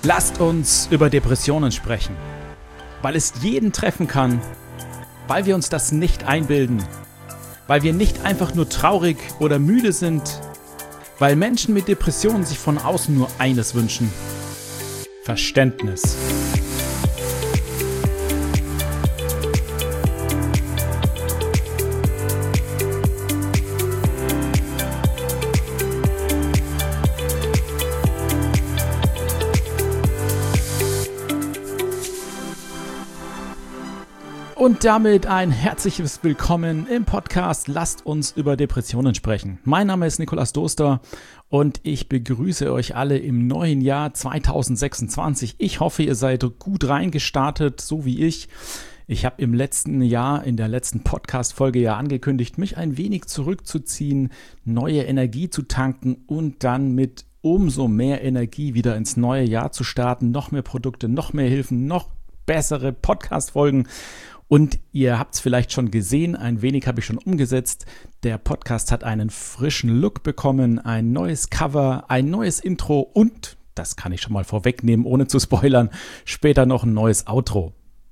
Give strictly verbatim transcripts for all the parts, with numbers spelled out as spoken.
Lasst uns über Depressionen sprechen, weil es jeden treffen kann, weil wir uns das nicht einbilden, weil wir nicht einfach nur traurig oder müde sind, weil Menschen mit Depressionen sich von außen nur eines wünschen: Verständnis. Und damit ein herzliches Willkommen im Podcast Lasst uns über Depressionen sprechen. Mein Name ist Nikolaus Doster und ich begrüße euch alle im neuen Jahr zweitausendsechsundzwanzig. Ich hoffe, ihr seid gut reingestartet, so wie ich. Ich habe im letzten Jahr, in der letzten Podcast-Folge ja angekündigt, mich ein wenig zurückzuziehen, neue Energie zu tanken und dann mit umso mehr Energie wieder ins neue Jahr zu starten. Noch mehr Produkte, noch mehr Hilfen, noch bessere Podcast-Folgen. Und ihr habt es vielleicht schon gesehen, ein wenig habe ich schon umgesetzt. Der Podcast hat einen frischen Look bekommen, ein neues Cover, ein neues Intro und, das kann ich schon mal vorwegnehmen, ohne zu spoilern, später noch ein neues Outro.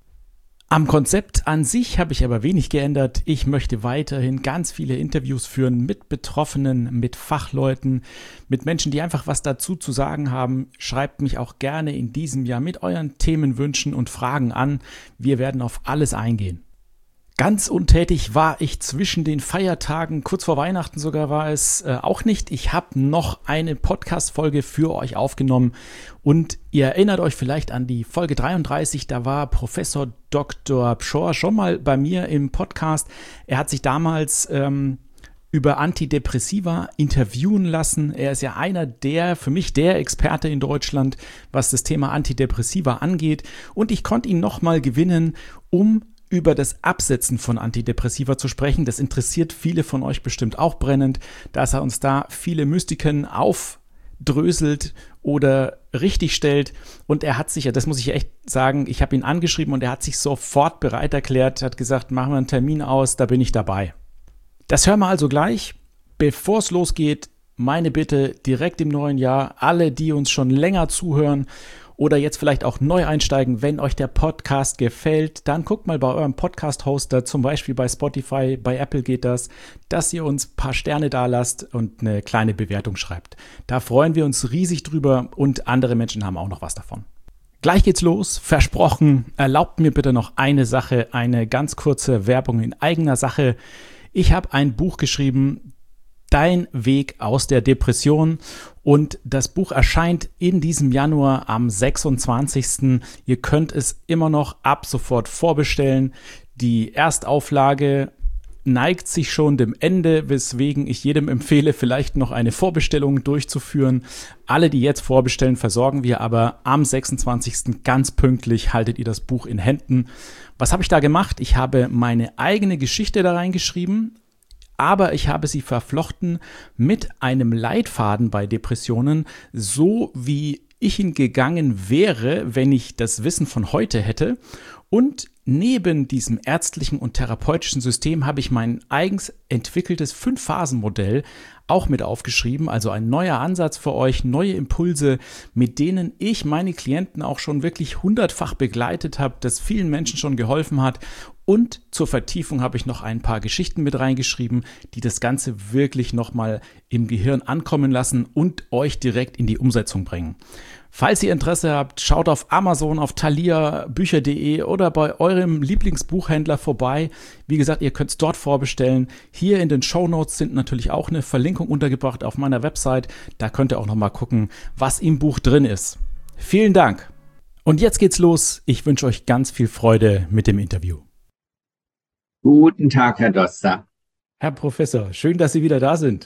Am Konzept an sich habe ich aber wenig geändert. Ich möchte weiterhin ganz viele Interviews führen mit Betroffenen, mit Fachleuten, mit Menschen, die einfach was dazu zu sagen haben. Schreibt mich auch gerne in diesem Jahr mit euren Themenwünschen und Fragen an. Wir werden auf alles eingehen. Ganz untätig war ich zwischen den Feiertagen, kurz vor Weihnachten sogar war es äh, auch nicht. Ich habe noch eine Podcast-Folge für euch aufgenommen und ihr erinnert euch vielleicht an die Folge dreiunddreißig, da war Professor Doktor Pschorr schon mal bei mir im Podcast. Er hat sich damals ähm, über Antidepressiva interviewen lassen. Er ist ja einer der, für mich der Experte in Deutschland, was das Thema Antidepressiva angeht und ich konnte ihn nochmal gewinnen, um über das Absetzen von Antidepressiva zu sprechen. Das interessiert viele von euch bestimmt auch brennend, dass er uns da viele Mystiken aufdröselt oder richtig stellt. Und er hat sich ja, das muss ich echt sagen, ich habe ihn angeschrieben und er hat sich sofort bereit erklärt, hat gesagt, machen wir einen Termin aus, da bin ich dabei. Das hören wir also gleich. Bevor es losgeht, meine Bitte direkt im neuen Jahr, alle, die uns schon länger zuhören oder jetzt vielleicht auch neu einsteigen, wenn euch der Podcast gefällt, dann guckt mal bei eurem Podcast-Hoster, zum Beispiel bei Spotify, bei Apple geht das, dass ihr uns ein paar Sterne da lasst und eine kleine Bewertung schreibt. Da freuen wir uns riesig drüber und andere Menschen haben auch noch was davon. Gleich geht's los, versprochen. Erlaubt mir bitte noch eine Sache, eine ganz kurze Werbung in eigener Sache. Ich habe ein Buch geschrieben, Dein Weg aus der Depression, und das Buch erscheint in diesem Januar am sechsundzwanzigsten Ihr könnt es immer noch ab sofort vorbestellen. Die Erstauflage neigt sich schon dem Ende, weswegen ich jedem empfehle, vielleicht noch eine Vorbestellung durchzuführen. Alle, die jetzt vorbestellen, versorgen wir aber am sechsundzwanzigsten ganz pünktlich, haltet ihr das Buch in Händen. Was habe ich da gemacht? Ich habe meine eigene Geschichte da reingeschrieben, aber ich habe sie verflochten mit einem Leitfaden bei Depressionen, so wie ich ihn gegangen wäre, wenn ich das Wissen von heute hätte. Und neben diesem ärztlichen und therapeutischen System habe ich mein eigens entwickeltes Fünf-Phasen-Modell auch mit aufgeschrieben, also ein neuer Ansatz für euch, neue Impulse, mit denen ich meine Klienten auch schon wirklich hundertfach begleitet habe, das vielen Menschen schon geholfen hat. Und zur Vertiefung habe ich noch ein paar Geschichten mit reingeschrieben, die das Ganze wirklich nochmal im Gehirn ankommen lassen und euch direkt in die Umsetzung bringen. Falls ihr Interesse habt, schaut auf Amazon, auf thalia bücher punkt de oder bei eurem Lieblingsbuchhändler vorbei. Wie gesagt, ihr könnt es dort vorbestellen. Hier in den Shownotes sind natürlich auch eine Verlinkung untergebracht auf meiner Website. Da könnt ihr auch nochmal gucken, was im Buch drin ist. Vielen Dank. Und jetzt geht's los. Ich wünsche euch ganz viel Freude mit dem Interview. Guten Tag, Herr Doster. Herr Professor, schön, dass Sie wieder da sind.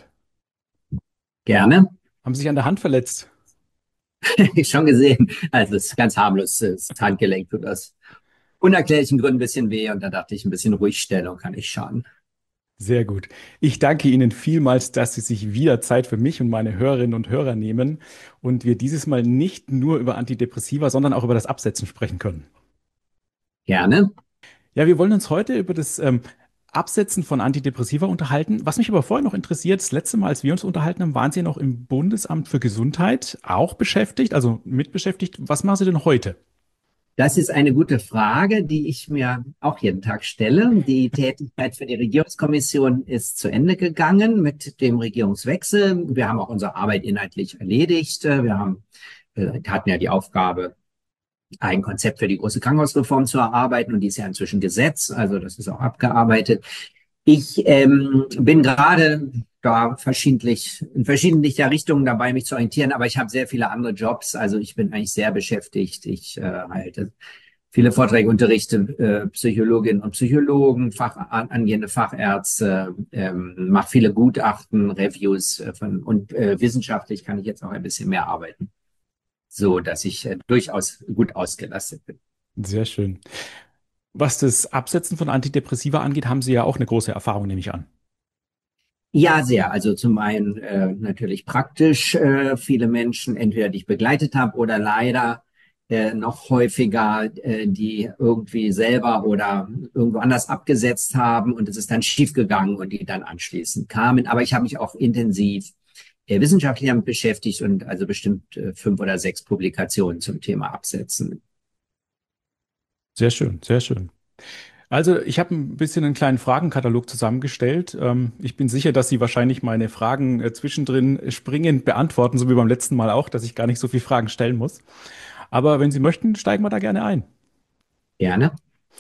Gerne. Haben Sie sich an der Hand verletzt? Schon gesehen. Also es ist ganz harmlos. Das Handgelenk tut aus unerklärlichen Gründen ein bisschen weh und da dachte ich, ein bisschen Ruhigstellung kann nicht schaden. Sehr gut. Ich danke Ihnen vielmals, dass Sie sich wieder Zeit für mich und meine Hörerinnen und Hörer nehmen und wir dieses Mal nicht nur über Antidepressiva, sondern auch über das Absetzen sprechen können. Gerne. Ja, wir wollen uns heute über das ähm, Absetzen von Antidepressiva unterhalten. Was mich aber vorher noch interessiert, das letzte Mal, als wir uns unterhalten haben, waren Sie noch im Bundesamt für Gesundheit auch beschäftigt, also mitbeschäftigt. Was machen Sie denn heute? Das ist eine gute Frage, die ich mir auch jeden Tag stelle. Die Tätigkeit für die Regierungskommission ist zu Ende gegangen mit dem Regierungswechsel. Wir haben auch unsere Arbeit inhaltlich erledigt. Wir haben, äh, hatten ja die Aufgabe, ein Konzept für die große Krankenhausreform zu erarbeiten, und die ist ja inzwischen Gesetz, also das ist auch abgearbeitet. Ich ähm, bin gerade da verschiedentlich, in verschiedentlicher Richtungen dabei, mich zu orientieren, aber ich habe sehr viele andere Jobs, also ich bin eigentlich sehr beschäftigt. Ich äh, halte viele Vorträge, unterrichte äh, Psychologinnen und Psychologen, Fach, angehende Fachärzte, ähm, mache viele Gutachten, Reviews äh, von, und äh, wissenschaftlich kann ich jetzt auch ein bisschen mehr arbeiten, so dass ich äh, durchaus gut ausgelastet bin. Sehr schön. Was das Absetzen von Antidepressiva angeht, haben Sie ja auch eine große Erfahrung, nehme ich an. Ja, sehr. Also zum einen äh, natürlich praktisch äh, viele Menschen, entweder die ich begleitet habe oder leider äh, noch häufiger, äh, die irgendwie selber oder irgendwo anders abgesetzt haben und es ist dann schiefgegangen und die dann anschließend kamen. Aber ich habe mich auch intensiv äh, wissenschaftlich damit beschäftigt und also bestimmt äh, fünf oder sechs Publikationen zum Thema Absetzen. Sehr schön, sehr schön. Also, ich habe ein bisschen einen kleinen Fragenkatalog zusammengestellt. Ähm, ich bin sicher, dass Sie wahrscheinlich meine Fragen äh, zwischendrin springend beantworten, so wie beim letzten Mal auch, dass ich gar nicht so viele Fragen stellen muss. Aber wenn Sie möchten, steigen wir da gerne ein. Gerne.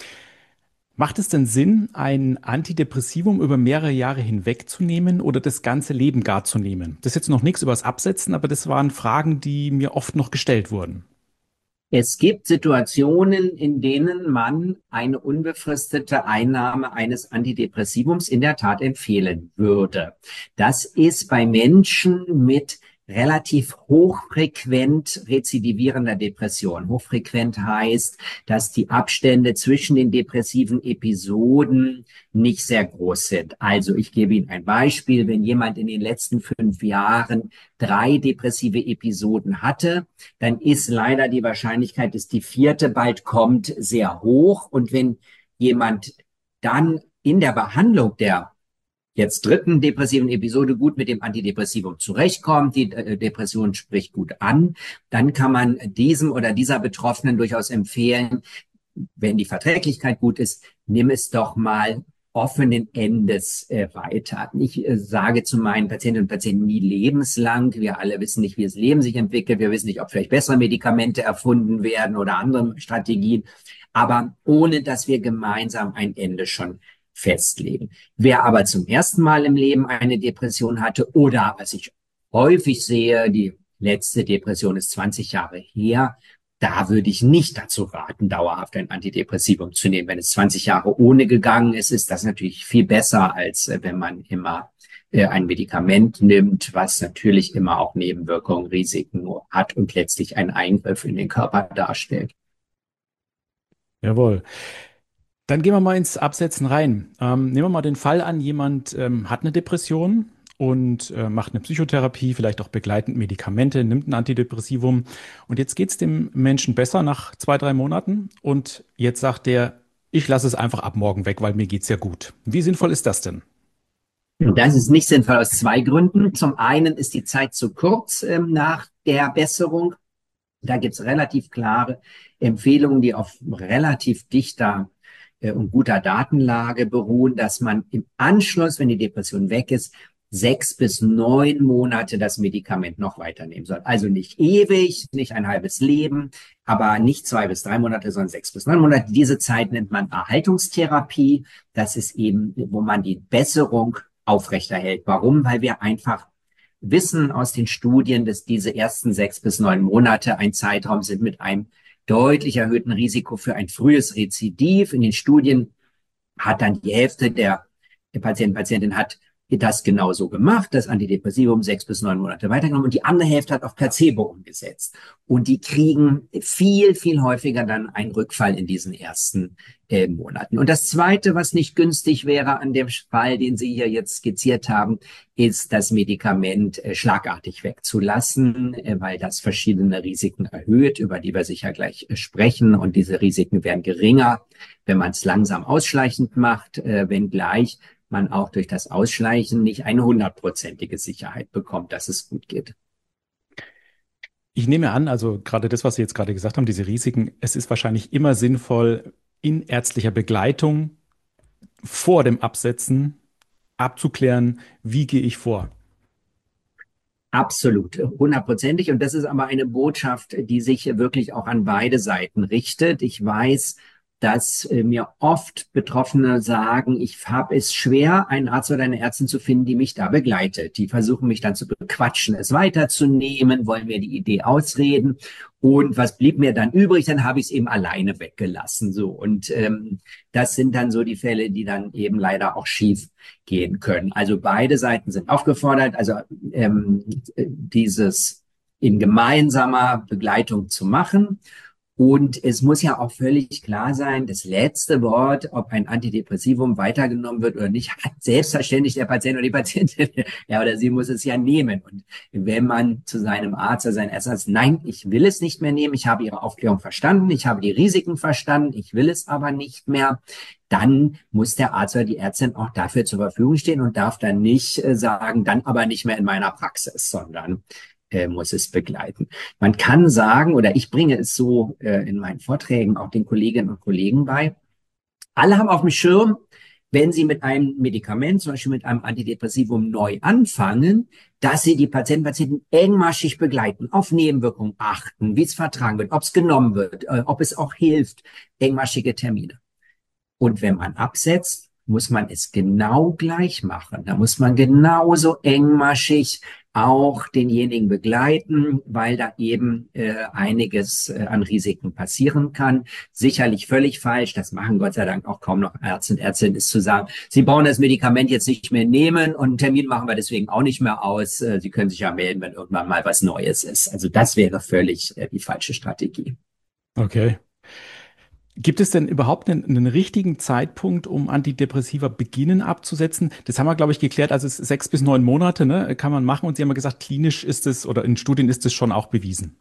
Macht es denn Sinn, ein Antidepressivum über mehrere Jahre hinweg zu nehmen oder das ganze Leben gar zu nehmen? Das ist jetzt noch nichts über das Absetzen, aber das waren Fragen, die mir oft noch gestellt wurden. Es gibt Situationen, in denen man eine unbefristete Einnahme eines Antidepressivums in der Tat empfehlen würde. Das ist bei Menschen mit relativ hochfrequent rezidivierender Depression. Hochfrequent heißt, dass die Abstände zwischen den depressiven Episoden nicht sehr groß sind. Also ich gebe Ihnen ein Beispiel. Wenn jemand in den letzten fünf Jahren drei depressive Episoden hatte, dann ist leider die Wahrscheinlichkeit, dass die vierte bald kommt, sehr hoch. Und wenn jemand dann in der Behandlung der jetzt dritten depressiven Episode gut mit dem Antidepressivum zurechtkommt, die äh, Depression spricht gut an, dann kann man diesem oder dieser Betroffenen durchaus empfehlen, wenn die Verträglichkeit gut ist, nimm es doch mal offenen Endes äh, weiter. Ich äh, sage zu meinen Patientinnen und Patienten nie lebenslang. Wir alle wissen nicht, wie das Leben sich entwickelt. Wir wissen nicht, ob vielleicht bessere Medikamente erfunden werden oder andere Strategien. Aber ohne, dass wir gemeinsam ein Ende schon festlegen. Wer aber zum ersten Mal im Leben eine Depression hatte oder, was ich häufig sehe, die letzte Depression ist zwanzig Jahre her, da würde ich nicht dazu raten, dauerhaft ein Antidepressivum zu nehmen. Wenn es zwanzig Jahre ohne gegangen ist, ist das natürlich viel besser, als äh, wenn man immer äh, ein Medikament nimmt, was natürlich immer auch Nebenwirkungen, Risiken hat und letztlich einen Eingriff in den Körper darstellt. Jawohl. Dann gehen wir mal ins Absetzen rein. Ähm, nehmen wir mal den Fall an, jemand ähm, hat eine Depression und äh, macht eine Psychotherapie, vielleicht auch begleitend Medikamente, nimmt ein Antidepressivum. Und jetzt geht es dem Menschen besser nach zwei, drei Monaten. Und jetzt sagt der, ich lasse es einfach ab morgen weg, weil mir geht's ja gut. Wie sinnvoll ist das denn? Und das ist nicht sinnvoll aus zwei Gründen. Zum einen ist die Zeit zu kurz ähm, nach der Besserung. Da gibt es relativ klare Empfehlungen, die auf relativ dichter äh, und guter Datenlage beruhen, dass man im Anschluss, wenn die Depression weg ist, sechs bis neun Monate das Medikament noch weiternehmen soll. Also nicht ewig, nicht ein halbes Leben, aber nicht zwei bis drei Monate, sondern sechs bis neun Monate. Diese Zeit nennt man Erhaltungstherapie. Das ist eben, wo man die Besserung aufrechterhält. Warum? Weil wir einfach wissen aus den Studien, dass diese ersten sechs bis neun Monate ein Zeitraum sind mit einem deutlich erhöhten Risiko für ein frühes Rezidiv. In den Studien hat dann die Hälfte der, der Patienten, Patientin hat das genauso gemacht, das Antidepressivum sechs bis neun Monate weitergenommen und die andere Hälfte hat auf Placebo umgesetzt. Und die kriegen viel, viel häufiger dann einen Rückfall in diesen ersten äh, Monaten. Und das Zweite, was nicht günstig wäre an dem Fall, den Sie hier jetzt skizziert haben, ist das Medikament äh, schlagartig wegzulassen, äh, weil das verschiedene Risiken erhöht, über die wir sicher gleich äh, sprechen. Und diese Risiken werden geringer, wenn man es langsam ausschleichend macht, äh, wenngleich man auch durch das Ausschleichen nicht eine hundertprozentige Sicherheit bekommt, dass es gut geht. Ich nehme an, also gerade das, was Sie jetzt gerade gesagt haben, diese Risiken, es ist wahrscheinlich immer sinnvoll, in ärztlicher Begleitung vor dem Absetzen abzuklären, wie gehe ich vor. Absolut, hundertprozentig. Und das ist aber eine Botschaft, die sich wirklich auch an beide Seiten richtet. Ich weiß, dass äh, mir oft Betroffene sagen, ich habe es schwer, einen Arzt oder eine Ärztin zu finden, die mich da begleitet. Die versuchen mich dann zu bequatschen, es weiterzunehmen, wollen mir die Idee ausreden. Und was blieb mir dann übrig? Dann habe ich es eben alleine weggelassen. So und ähm, das sind dann so die Fälle, die dann eben leider auch schief gehen können. Also beide Seiten sind aufgefordert, also ähm, dieses in gemeinsamer Begleitung zu machen. Und es muss ja auch völlig klar sein, das letzte Wort, ob ein Antidepressivum weitergenommen wird oder nicht, hat selbstverständlich der Patient oder die Patientin. Er oder sie muss es ja nehmen. Und wenn man zu seinem Arzt oder seinem Arzt sagt, nein, ich will es nicht mehr nehmen, ich habe Ihre Aufklärung verstanden, ich habe die Risiken verstanden, ich will es aber nicht mehr, dann muss der Arzt oder die Ärztin auch dafür zur Verfügung stehen und darf dann nicht äh, sagen, dann aber nicht mehr in meiner Praxis, sondern äh, muss es begleiten. Man kann sagen, oder ich bringe es so äh, in meinen Vorträgen auch den Kolleginnen und Kollegen bei, alle haben auf dem Schirm, wenn sie mit einem Medikament, zum Beispiel mit einem Antidepressivum neu anfangen, dass sie die Patienten, Patienten engmaschig begleiten, auf Nebenwirkungen achten, wie es vertragen wird, ob es genommen wird, äh, ob es auch hilft, engmaschige Termine. Und wenn man absetzt, muss man es genau gleich machen. Da muss man genauso engmaschig auch denjenigen begleiten, weil da eben äh, einiges äh, an Risiken passieren kann. Sicherlich völlig falsch, das machen Gott sei Dank auch kaum noch Ärzte und Ärztinnen, ist zu sagen, Sie brauchen das Medikament jetzt nicht mehr nehmen und einen Termin machen wir deswegen auch nicht mehr aus. Äh, Sie können sich ja melden, wenn irgendwann mal was Neues ist. Also das wäre völlig äh, die falsche Strategie. Okay. Gibt es denn überhaupt einen, einen richtigen Zeitpunkt, um Antidepressiva beginnen abzusetzen? Das haben wir, glaube ich, geklärt. Also es ist sechs bis neun Monate, ne, kann man machen. Und Sie haben ja gesagt, klinisch ist es oder in Studien ist es schon auch bewiesen.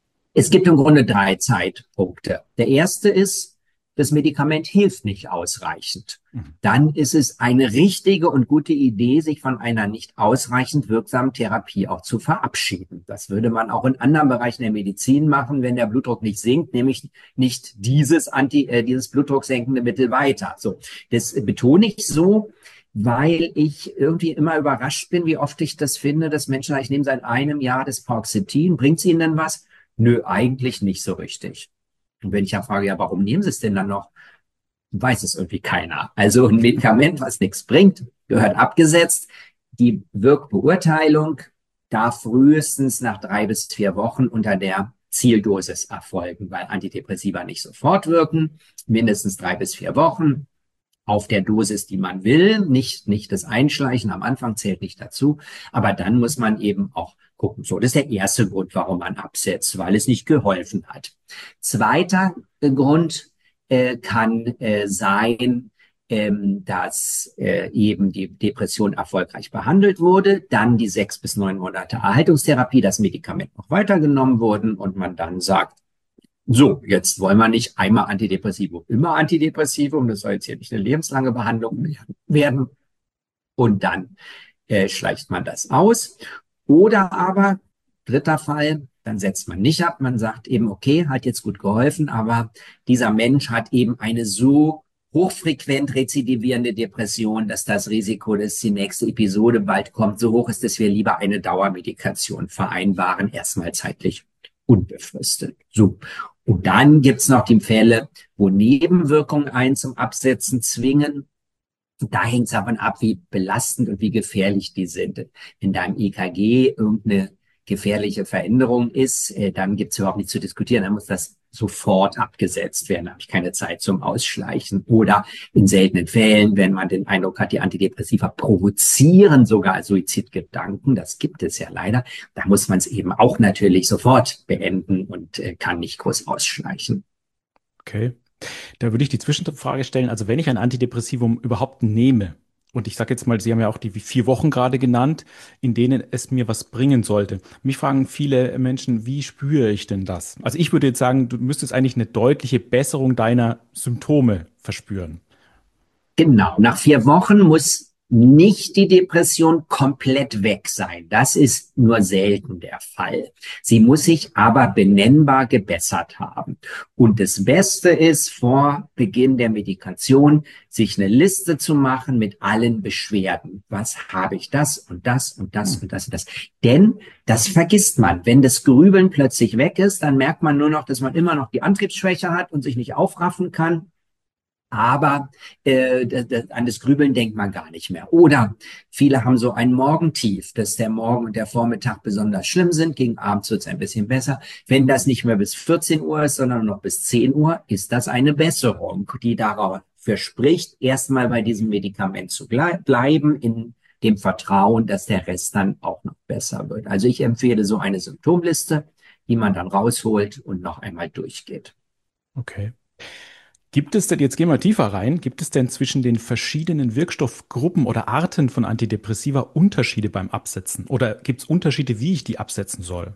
Es gibt im Grunde drei Zeitpunkte. Der erste ist, das Medikament hilft nicht ausreichend. Dann ist es eine richtige und gute Idee, sich von einer nicht ausreichend wirksamen Therapie auch zu verabschieden. Das würde man auch in anderen Bereichen der Medizin machen, wenn der Blutdruck nicht sinkt, nämlich nicht dieses Anti, äh, dieses blutdrucksenkende Mittel weiter. So, das betone ich so, weil ich irgendwie immer überrascht bin, wie oft ich das finde, dass Menschen sagen, ich nehme seit einem Jahr das Paroxetin, bringt es ihnen denn was? Nö, eigentlich nicht so richtig. Und wenn ich ja frage, ja, warum nehmen Sie es denn dann noch? Weiß es irgendwie keiner. Also ein Medikament, was nichts bringt, gehört abgesetzt. Die Wirkbeurteilung darf frühestens nach drei bis vier Wochen unter der Zieldosis erfolgen, weil Antidepressiva nicht sofort wirken, mindestens drei bis vier Wochen auf der Dosis, die man will, nicht, nicht das Einschleichen am Anfang zählt nicht dazu, aber dann muss man eben auch gucken. So, das ist der erste Grund, warum man absetzt, weil es nicht geholfen hat. Zweiter äh, Grund äh, kann äh, sein, ähm, dass äh, eben die Depression erfolgreich behandelt wurde, dann die sechs bis neun Monate Erhaltungstherapie, das Medikament noch weitergenommen wurden und man dann sagt, so, jetzt wollen wir nicht einmal Antidepressivum, immer Antidepressivum, das soll jetzt hier nicht eine lebenslange Behandlung werden. Und dann äh, schleicht man das aus. Oder aber, dritter Fall, dann setzt man nicht ab, man sagt eben, okay, hat jetzt gut geholfen, aber dieser Mensch hat eben eine so hochfrequent rezidivierende Depression, dass das Risiko, dass die nächste Episode bald kommt, so hoch ist, dass wir lieber eine Dauermedikation vereinbaren, erstmal zeitlich unbefristet. So. Und dann gibt's noch die Fälle, wo Nebenwirkungen einen zum Absetzen zwingen. Da hängt es davon ab, wie belastend und wie gefährlich die sind. Wenn da im E K G irgendeine gefährliche Veränderung ist, äh, dann gibt's überhaupt nichts zu diskutieren. Dann muss das sofort abgesetzt werden, da habe ich keine Zeit zum Ausschleichen. Oder in seltenen Fällen, wenn man den Eindruck hat, die Antidepressiva provozieren sogar Suizidgedanken, das gibt es ja leider, da muss man es eben auch natürlich sofort beenden und äh, kann nicht groß ausschleichen. Okay. Da würde ich die Zwischenfrage stellen, also wenn ich ein Antidepressivum überhaupt nehme, und ich sage jetzt mal, Sie haben ja auch die vier Wochen gerade genannt, in denen es mir was bringen sollte. Mich fragen viele Menschen, wie spüre ich denn das? Also ich würde jetzt sagen, du müsstest eigentlich eine deutliche Besserung deiner Symptome verspüren. Genau, nach vier Wochen muss nicht die Depression komplett weg sein. Das ist nur selten der Fall. Sie muss sich aber benennbar gebessert haben. Und das Beste ist, vor Beginn der Medikation sich eine Liste zu machen mit allen Beschwerden. Was habe ich das und das und das Hm. und das und das? Denn das vergisst man. Wenn das Grübeln plötzlich weg ist, dann merkt man nur noch, dass man immer noch die Antriebsschwäche hat und sich nicht aufraffen kann. Aber äh, das, das, an das Grübeln denkt man gar nicht mehr. Oder viele haben so ein Morgentief, dass der Morgen und der Vormittag besonders schlimm sind. Gegen Abend wird es ein bisschen besser. Wenn das nicht mehr bis vierzehn Uhr ist, sondern noch bis zehn Uhr, ist das eine Besserung, die darauf verspricht, erstmal bei diesem Medikament zu bleiben, in dem Vertrauen, dass der Rest dann auch noch besser wird. Also ich empfehle so eine Symptomliste, die man dann rausholt und noch einmal durchgeht. Okay. Gibt es denn, jetzt gehen wir tiefer rein, gibt es denn zwischen den verschiedenen Wirkstoffgruppen oder Arten von Antidepressiva Unterschiede beim Absetzen? Oder gibt es Unterschiede, wie ich die absetzen soll?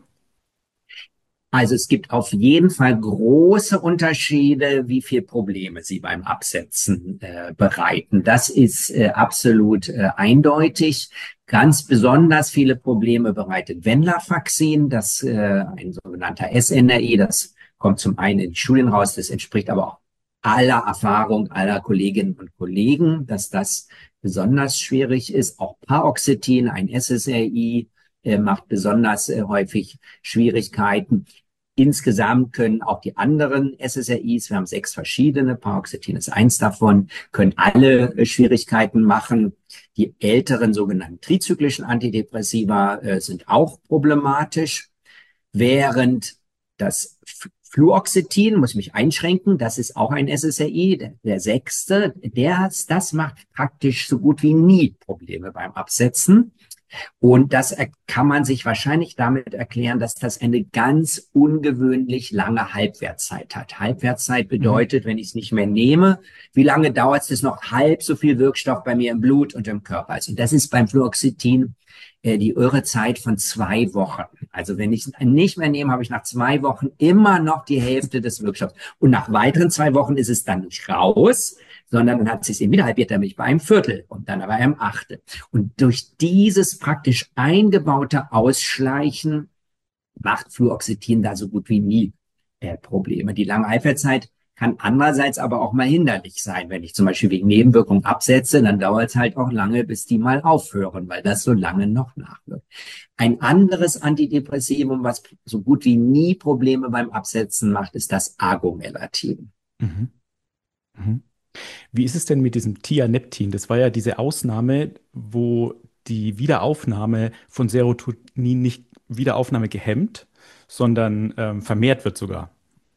Also es gibt auf jeden Fall große Unterschiede, wie viel Probleme sie beim Absetzen äh, bereiten. Das ist äh, absolut äh, eindeutig. Ganz besonders viele Probleme bereitet Venlafaxin, das äh, ein sogenannter S N R I, das kommt zum einen in die Studien raus, das entspricht aber auch aller Erfahrung aller Kolleginnen und Kollegen, dass das besonders schwierig ist. Auch Paroxetin, ein S S R I, äh, macht besonders äh, häufig Schwierigkeiten. Insgesamt können auch die anderen S S R Is, wir haben sechs verschiedene, Paroxetin ist eins davon, können alle äh, Schwierigkeiten machen. Die älteren sogenannten trizyklischen Antidepressiva äh, sind auch problematisch, während das Fluoxetin, muss ich mich einschränken, das ist auch ein S S R I, der, der sechste, der, das macht praktisch so gut wie nie Probleme beim Absetzen. Und das kann man sich wahrscheinlich damit erklären, dass das eine ganz ungewöhnlich lange Halbwertszeit hat. Halbwertszeit Mhm. bedeutet, wenn ich es nicht mehr nehme, wie lange dauert es noch halb so viel Wirkstoff bei mir im Blut und im Körper ist. Und das ist beim Fluoxetin äh, die irre Zeit von zwei Wochen. Also wenn ich es nicht mehr nehme, habe ich nach zwei Wochen immer noch die Hälfte des Wirkstoffs. Und nach weiteren zwei Wochen ist es dann nicht raus, sondern dann hat es sich eben wieder halbiert, nämlich bei einem Viertel und dann aber einem Achtel. Und durch dieses praktisch eingebaute Ausschleichen macht Fluoxetin da so gut wie nie äh, Probleme. Die lange Halbwertszeit kann andererseits aber auch mal hinderlich sein. Wenn ich zum Beispiel wegen Nebenwirkungen absetze, dann dauert es halt auch lange, bis die mal aufhören, weil das so lange noch nachwirkt. Ein anderes Antidepressivum, was so gut wie nie Probleme beim Absetzen macht, ist das Agomellatin. Mhm. Mhm. Wie ist es denn mit diesem Tianeptin? Das war ja diese Ausnahme, wo die Wiederaufnahme von Serotonin nicht Wiederaufnahme gehemmt, sondern ähm, vermehrt wird sogar.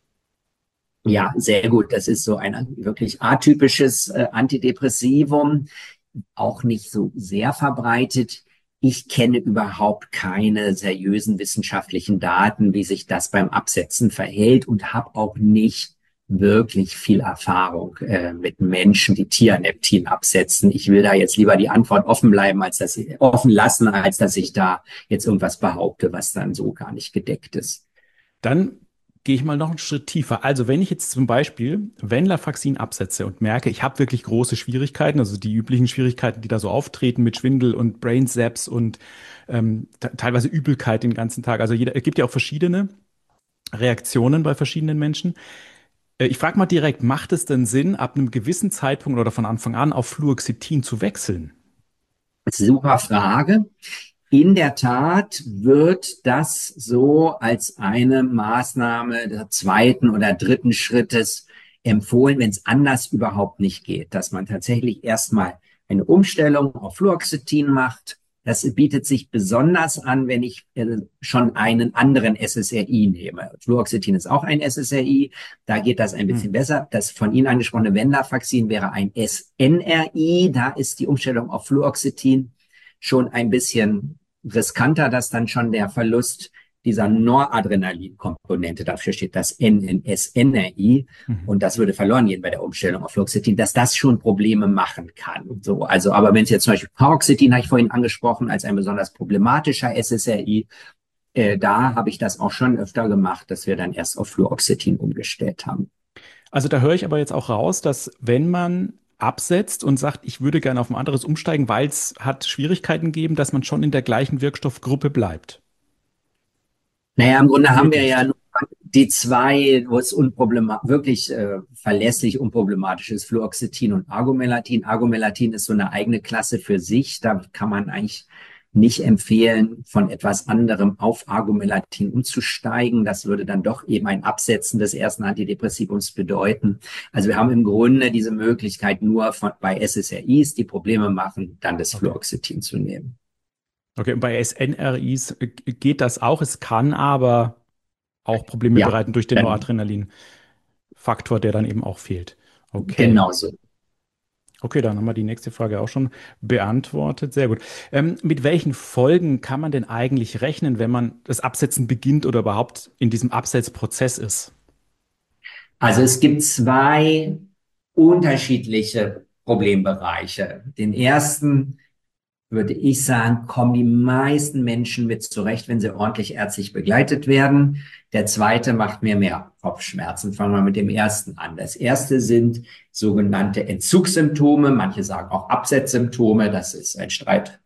Ja, sehr gut. Das ist so ein wirklich atypisches äh, Antidepressivum, auch nicht so sehr verbreitet. Ich kenne überhaupt keine seriösen wissenschaftlichen Daten, wie sich das beim Absetzen verhält und habe auch nicht wirklich viel Erfahrung äh, mit Menschen, die Tianeptin absetzen. Ich will da jetzt lieber die Antwort offen bleiben, als dass ich offen lassen, als dass ich da jetzt irgendwas behaupte, was dann so gar nicht gedeckt ist. Dann gehe ich mal noch einen Schritt tiefer. Also wenn ich jetzt zum Beispiel Venlafaxin absetze und merke, ich habe wirklich große Schwierigkeiten, also die üblichen Schwierigkeiten, die da so auftreten mit Schwindel und Brain Zaps und ähm, teilweise Übelkeit den ganzen Tag. Also jeder, es gibt ja auch verschiedene Reaktionen bei verschiedenen Menschen. Äh, Ich frage mal direkt, macht es denn Sinn, ab einem gewissen Zeitpunkt oder von Anfang an auf Fluoxetin zu wechseln? Super Frage. In der Tat wird das so als eine Maßnahme des zweiten oder dritten Schrittes empfohlen, wenn es anders überhaupt nicht geht, dass man tatsächlich erstmal eine Umstellung auf Fluoxetin macht, Das bietet sich besonders an, wenn ich äh, schon einen anderen S S R I nehme. Fluoxetin ist auch ein S S R I, da geht das ein bisschen Hm. besser. Das von Ihnen angesprochene Venlafaxin wäre ein S N R I, da ist die Umstellung auf Fluoxetin schon ein bisschen riskanter, dass dann schon der Verlust dieser Noradrenalin-Komponente, dafür steht das N in S N R I, Mhm. und das würde verloren gehen bei der Umstellung auf Fluoxetin, dass das schon Probleme machen kann. So, also, aber wenn es jetzt zum Beispiel Paroxetin, habe ich vorhin angesprochen, als ein besonders problematischer S S R I, äh, da habe ich das auch schon öfter gemacht, dass wir dann erst auf Fluoxetin umgestellt haben. Also da höre ich aber jetzt auch raus, dass wenn man absetzt und sagt, ich würde gerne auf ein anderes umsteigen, weil es hat Schwierigkeiten gegeben, dass man schon in der gleichen Wirkstoffgruppe bleibt. Naja, im Grunde haben wir ja Möglichst. nur die zwei, wo es unproblematisch, wirklich äh, verlässlich unproblematisch ist, Fluoxetin und Argomelatin. Argomelatin ist so eine eigene Klasse für sich. Da kann man eigentlich nicht empfehlen, von etwas anderem auf Argomelatin umzusteigen. Das würde dann doch eben ein Absetzen des ersten Antidepressivums bedeuten. Also wir haben im Grunde diese Möglichkeit nur von, bei S S R Is, die Probleme machen, dann das Okay. Fluoxetin zu nehmen. Okay, und bei S N R Is äh, geht das auch. Es kann aber auch Probleme Ja, bereiten durch den dann Noradrenalin-Faktor, der dann eben auch fehlt. Okay. genauso. Okay, dann haben wir die nächste Frage auch schon beantwortet. Sehr gut. Ähm, mit welchen Folgen kann man denn eigentlich rechnen, wenn man das Absetzen beginnt oder überhaupt in diesem Absetzprozess ist? Also es gibt zwei unterschiedliche Problembereiche. Den ersten würde ich sagen, kommen die meisten Menschen mit zurecht, wenn sie ordentlich ärztlich begleitet werden. Der zweite macht mir mehr Kopfschmerzen. Fangen wir mit dem ersten an. Das erste sind sogenannte Entzugssymptome. Manche sagen auch Absetzsymptome. Das ist ein Streit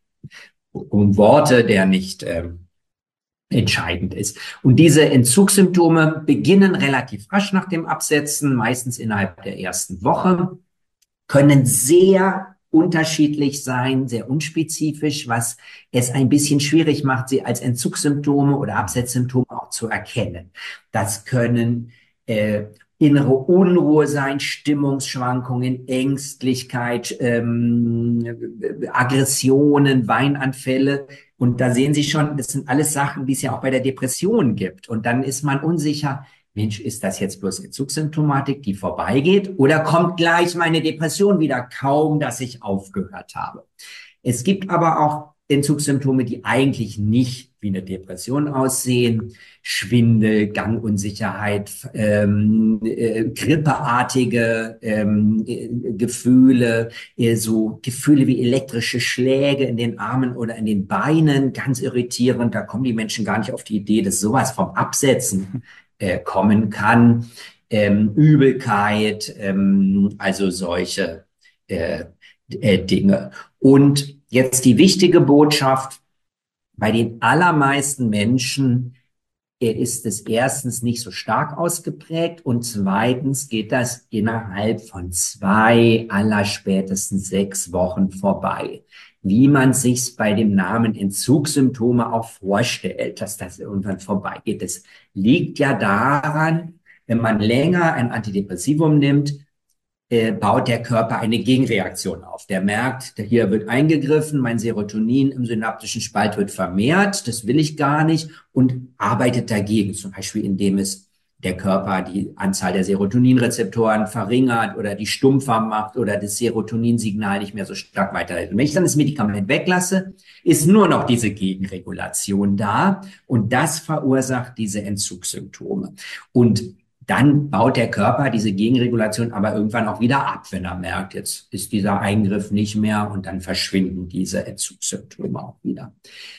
um Worte, der nicht ähm, entscheidend ist. Und diese Entzugssymptome beginnen relativ rasch nach dem Absetzen, meistens innerhalb der ersten Woche, können sehr unterschiedlich sein, sehr unspezifisch, was es ein bisschen schwierig macht, sie als Entzugssymptome oder Absetzsymptome auch zu erkennen. Das können äh, innere Unruhe sein, Stimmungsschwankungen, Ängstlichkeit, ähm, Aggressionen, Weinanfälle. Und da sehen Sie schon, das sind alles Sachen, die es ja auch bei der Depression gibt. Und dann ist man unsicher, Mensch, ist das jetzt bloß Entzugssymptomatik, die vorbeigeht, oder kommt gleich meine Depression wieder, kaum dass ich aufgehört habe? Es gibt aber auch Entzugssymptome, die eigentlich nicht wie eine Depression aussehen. Schwindel, Gangunsicherheit, ähm, äh, grippeartige ähm, äh, Gefühle, äh, so Gefühle wie elektrische Schläge in den Armen oder in den Beinen, ganz irritierend. Da kommen die Menschen gar nicht auf die Idee, dass sowas vom Absetzen äh, kommen kann. Ähm, Übelkeit, ähm, also solche äh, äh, Dinge. Und jetzt die wichtige Botschaft: Bei den allermeisten Menschen äh, ist es erstens nicht so stark ausgeprägt und zweitens geht das innerhalb von zwei, allerspätestens sechs Wochen vorbei. Wie man sich's bei dem Namen Entzugssymptome auch vorstellt, dass das irgendwann vorbeigeht. Das liegt ja daran, wenn man länger ein Antidepressivum nimmt, äh, baut der Körper eine Gegenreaktion auf. Der merkt, hier wird eingegriffen, mein Serotonin im synaptischen Spalt wird vermehrt, das will ich gar nicht, und arbeitet dagegen, zum Beispiel indem es der Körper die Anzahl der Serotoninrezeptoren verringert oder die stumpfer macht oder das Serotoninsignal nicht mehr so stark weiterleitet. Und wenn ich dann das Medikament weglasse, ist nur noch diese Gegenregulation da, und das verursacht diese Entzugssymptome. Und dann baut der Körper diese Gegenregulation aber irgendwann auch wieder ab, wenn er merkt, jetzt ist dieser Eingriff nicht mehr, und dann verschwinden diese Entzugssymptome auch wieder.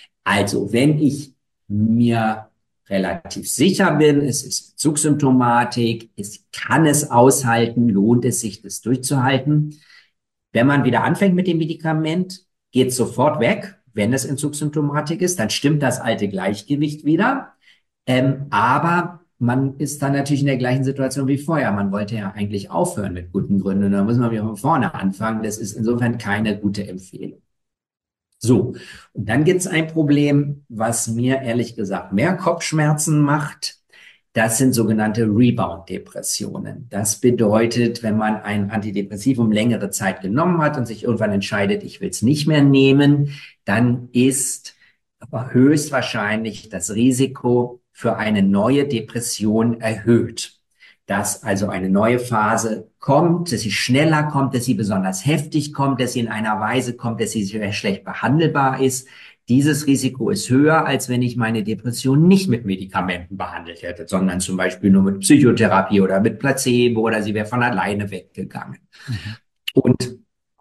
Also, wenn ich mir relativ sicher bin, es ist Entzugssymptomatik, ich kann es aushalten, lohnt es sich, das durchzuhalten. Wenn man wieder anfängt mit dem Medikament, geht es sofort weg. Wenn es Entzugssymptomatik ist, dann stimmt das alte Gleichgewicht wieder. Ähm, aber man ist dann natürlich in der gleichen Situation wie vorher. Man wollte ja eigentlich aufhören mit guten Gründen. Da muss man wieder von vorne anfangen. Das ist insofern keine gute Empfehlung. So, und dann gibt es ein Problem, was mir ehrlich gesagt mehr Kopfschmerzen macht. Das sind sogenannte Rebound-Depressionen. Das bedeutet, wenn man ein Antidepressivum längere Zeit genommen hat und sich irgendwann entscheidet, ich will es nicht mehr nehmen, dann ist aber höchstwahrscheinlich das Risiko für eine neue Depression erhöht. Dass also eine neue Phase kommt, dass sie schneller kommt, dass sie besonders heftig kommt, dass sie in einer Weise kommt, dass sie sehr schlecht behandelbar ist. Dieses Risiko ist höher, als wenn ich meine Depression nicht mit Medikamenten behandelt hätte, sondern zum Beispiel nur mit Psychotherapie oder mit Placebo oder sie wäre von alleine weggegangen. Mhm. Und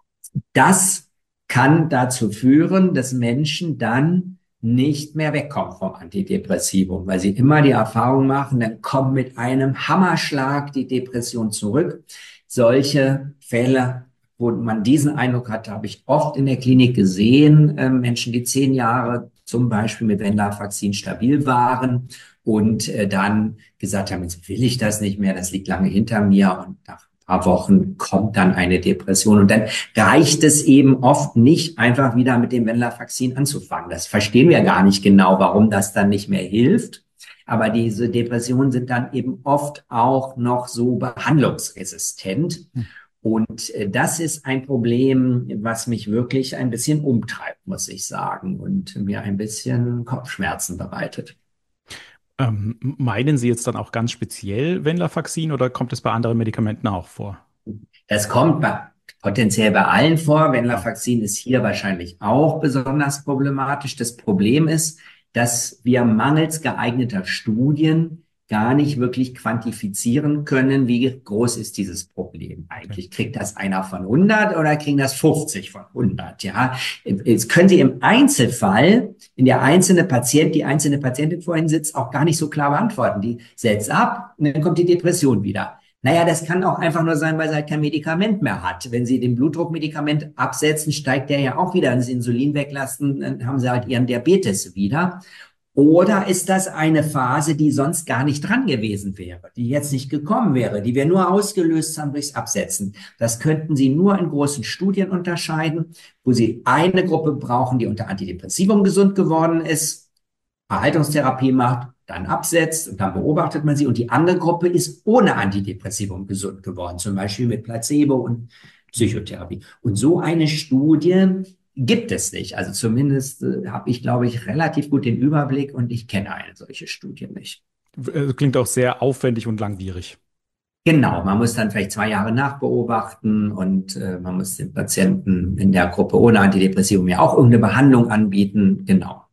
das kann dazu führen, dass Menschen dann nicht mehr wegkommen vom Antidepressivum, weil sie immer die Erfahrung machen, dann kommt mit einem Hammerschlag die Depression zurück. Solche Fälle, wo man diesen Eindruck hat, habe ich oft in der Klinik gesehen, äh, Menschen, die zehn Jahre zum Beispiel mit Venlafaxin stabil waren und äh, dann gesagt haben, jetzt will ich das nicht mehr, das liegt lange hinter mir und nach paar Wochen kommt dann eine Depression und dann reicht es eben oft nicht, einfach wieder mit dem Venlafaxin anzufangen. Das verstehen wir gar nicht genau, warum das dann nicht mehr hilft. Aber diese Depressionen sind dann eben oft auch noch so behandlungsresistent. Und das ist ein Problem, was mich wirklich ein bisschen umtreibt, muss ich sagen, und mir ein bisschen Kopfschmerzen bereitet. Ähm, meinen Sie jetzt dann auch ganz speziell Venlafaxin oder kommt es bei anderen Medikamenten auch vor? Das kommt bei, potenziell bei allen vor. Venlafaxin ist hier wahrscheinlich auch besonders problematisch. Das Problem ist, dass wir mangels geeigneter Studien gar nicht wirklich quantifizieren können, wie groß ist dieses Problem eigentlich. Kriegt das einer von hundert oder kriegen das fünfzig von hundert? Ja, jetzt können Sie im Einzelfall, in der einzelne Patient, die einzelne Patientin vorhin sitzt, auch gar nicht so klar beantworten. Die setzt ab und dann kommt die Depression wieder. Naja, das kann auch einfach nur sein, weil sie halt kein Medikament mehr hat. Wenn Sie den Blutdruckmedikament absetzen, steigt der ja auch wieder. Wenn Sie Insulin weglassen, dann haben Sie halt Ihren Diabetes wieder. Oder ist das eine Phase, die sonst gar nicht dran gewesen wäre, die jetzt nicht gekommen wäre, die wir nur ausgelöst haben durchs Absetzen? Das könnten Sie nur in großen Studien unterscheiden, wo Sie eine Gruppe brauchen, die unter Antidepressivum gesund geworden ist, Verhaltenstherapie macht, dann absetzt und dann beobachtet man sie. Und die andere Gruppe ist ohne Antidepressivum gesund geworden, zum Beispiel mit Placebo und Psychotherapie. Und so eine Studie gibt es nicht. Also zumindest äh, habe ich, glaube ich, relativ gut den Überblick und ich kenne eine solche Studie nicht. Klingt auch sehr aufwendig und langwierig. Genau, man muss dann vielleicht zwei Jahre nachbeobachten und äh, man muss den Patienten in der Gruppe ohne Antidepressivum ja auch irgendeine Behandlung anbieten. Genau.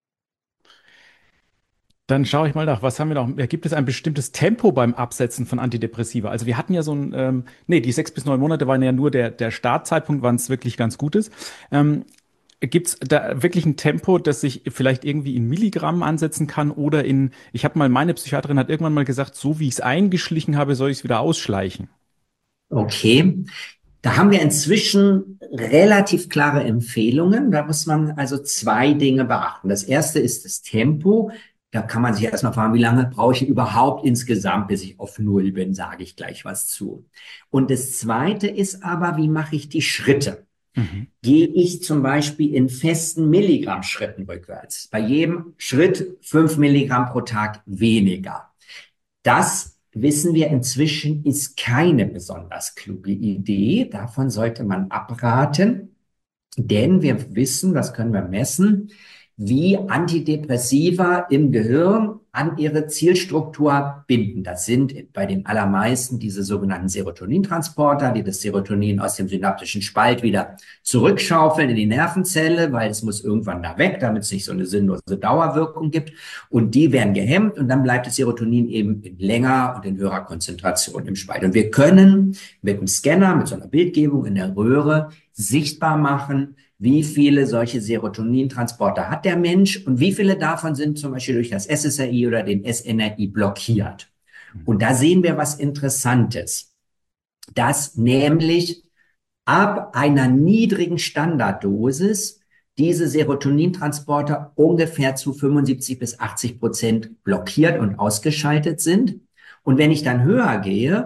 Dann schaue ich mal nach, was haben wir noch? Gibt es ein bestimmtes Tempo beim Absetzen von Antidepressiva? Also wir hatten ja so ein, ähm, nee, die sechs bis neun Monate waren ja nur der, der Startzeitpunkt, wann es wirklich ganz gut ist. Ähm, Gibt es da wirklich ein Tempo, das sich vielleicht irgendwie in Milligramm ansetzen kann oder in, ich habe mal, meine Psychiaterin hat irgendwann mal gesagt, so wie ich es eingeschlichen habe, soll ich es wieder ausschleichen. Okay. Da haben wir inzwischen relativ klare Empfehlungen. Da muss man also zwei Dinge beachten. Das erste ist das Tempo. Da kann man sich erstmal fragen, wie lange brauche ich überhaupt insgesamt, bis ich auf Null bin, sage ich gleich was zu. Und das Zweite ist aber, wie mache ich die Schritte? Mhm. Gehe ich zum Beispiel in festen Milligramm-Schritten rückwärts? Bei jedem Schritt fünf Milligramm pro Tag weniger. Das wissen wir inzwischen, ist keine besonders kluge Idee. Davon sollte man abraten, denn wir wissen, das können wir messen, wie Antidepressiva im Gehirn an ihre Zielstruktur binden. Das sind bei den allermeisten diese sogenannten Serotonintransporter, die das Serotonin aus dem synaptischen Spalt wieder zurückschaufeln in die Nervenzelle, weil es muss irgendwann da weg, damit es nicht so eine sinnlose Dauerwirkung gibt. Und die werden gehemmt und dann bleibt das Serotonin eben in länger und in höherer Konzentration im Spalt. Und wir können mit einem Scanner, mit so einer Bildgebung in der Röhre sichtbar machen, wie viele solche Serotonintransporter hat der Mensch und wie viele davon sind zum Beispiel durch das S S R I oder den S N R I blockiert. Und da sehen wir was Interessantes, dass nämlich ab einer niedrigen Standarddosis diese Serotonintransporter ungefähr zu fünfundsiebzig bis achtzig Prozent blockiert und ausgeschaltet sind. Und wenn ich dann höher gehe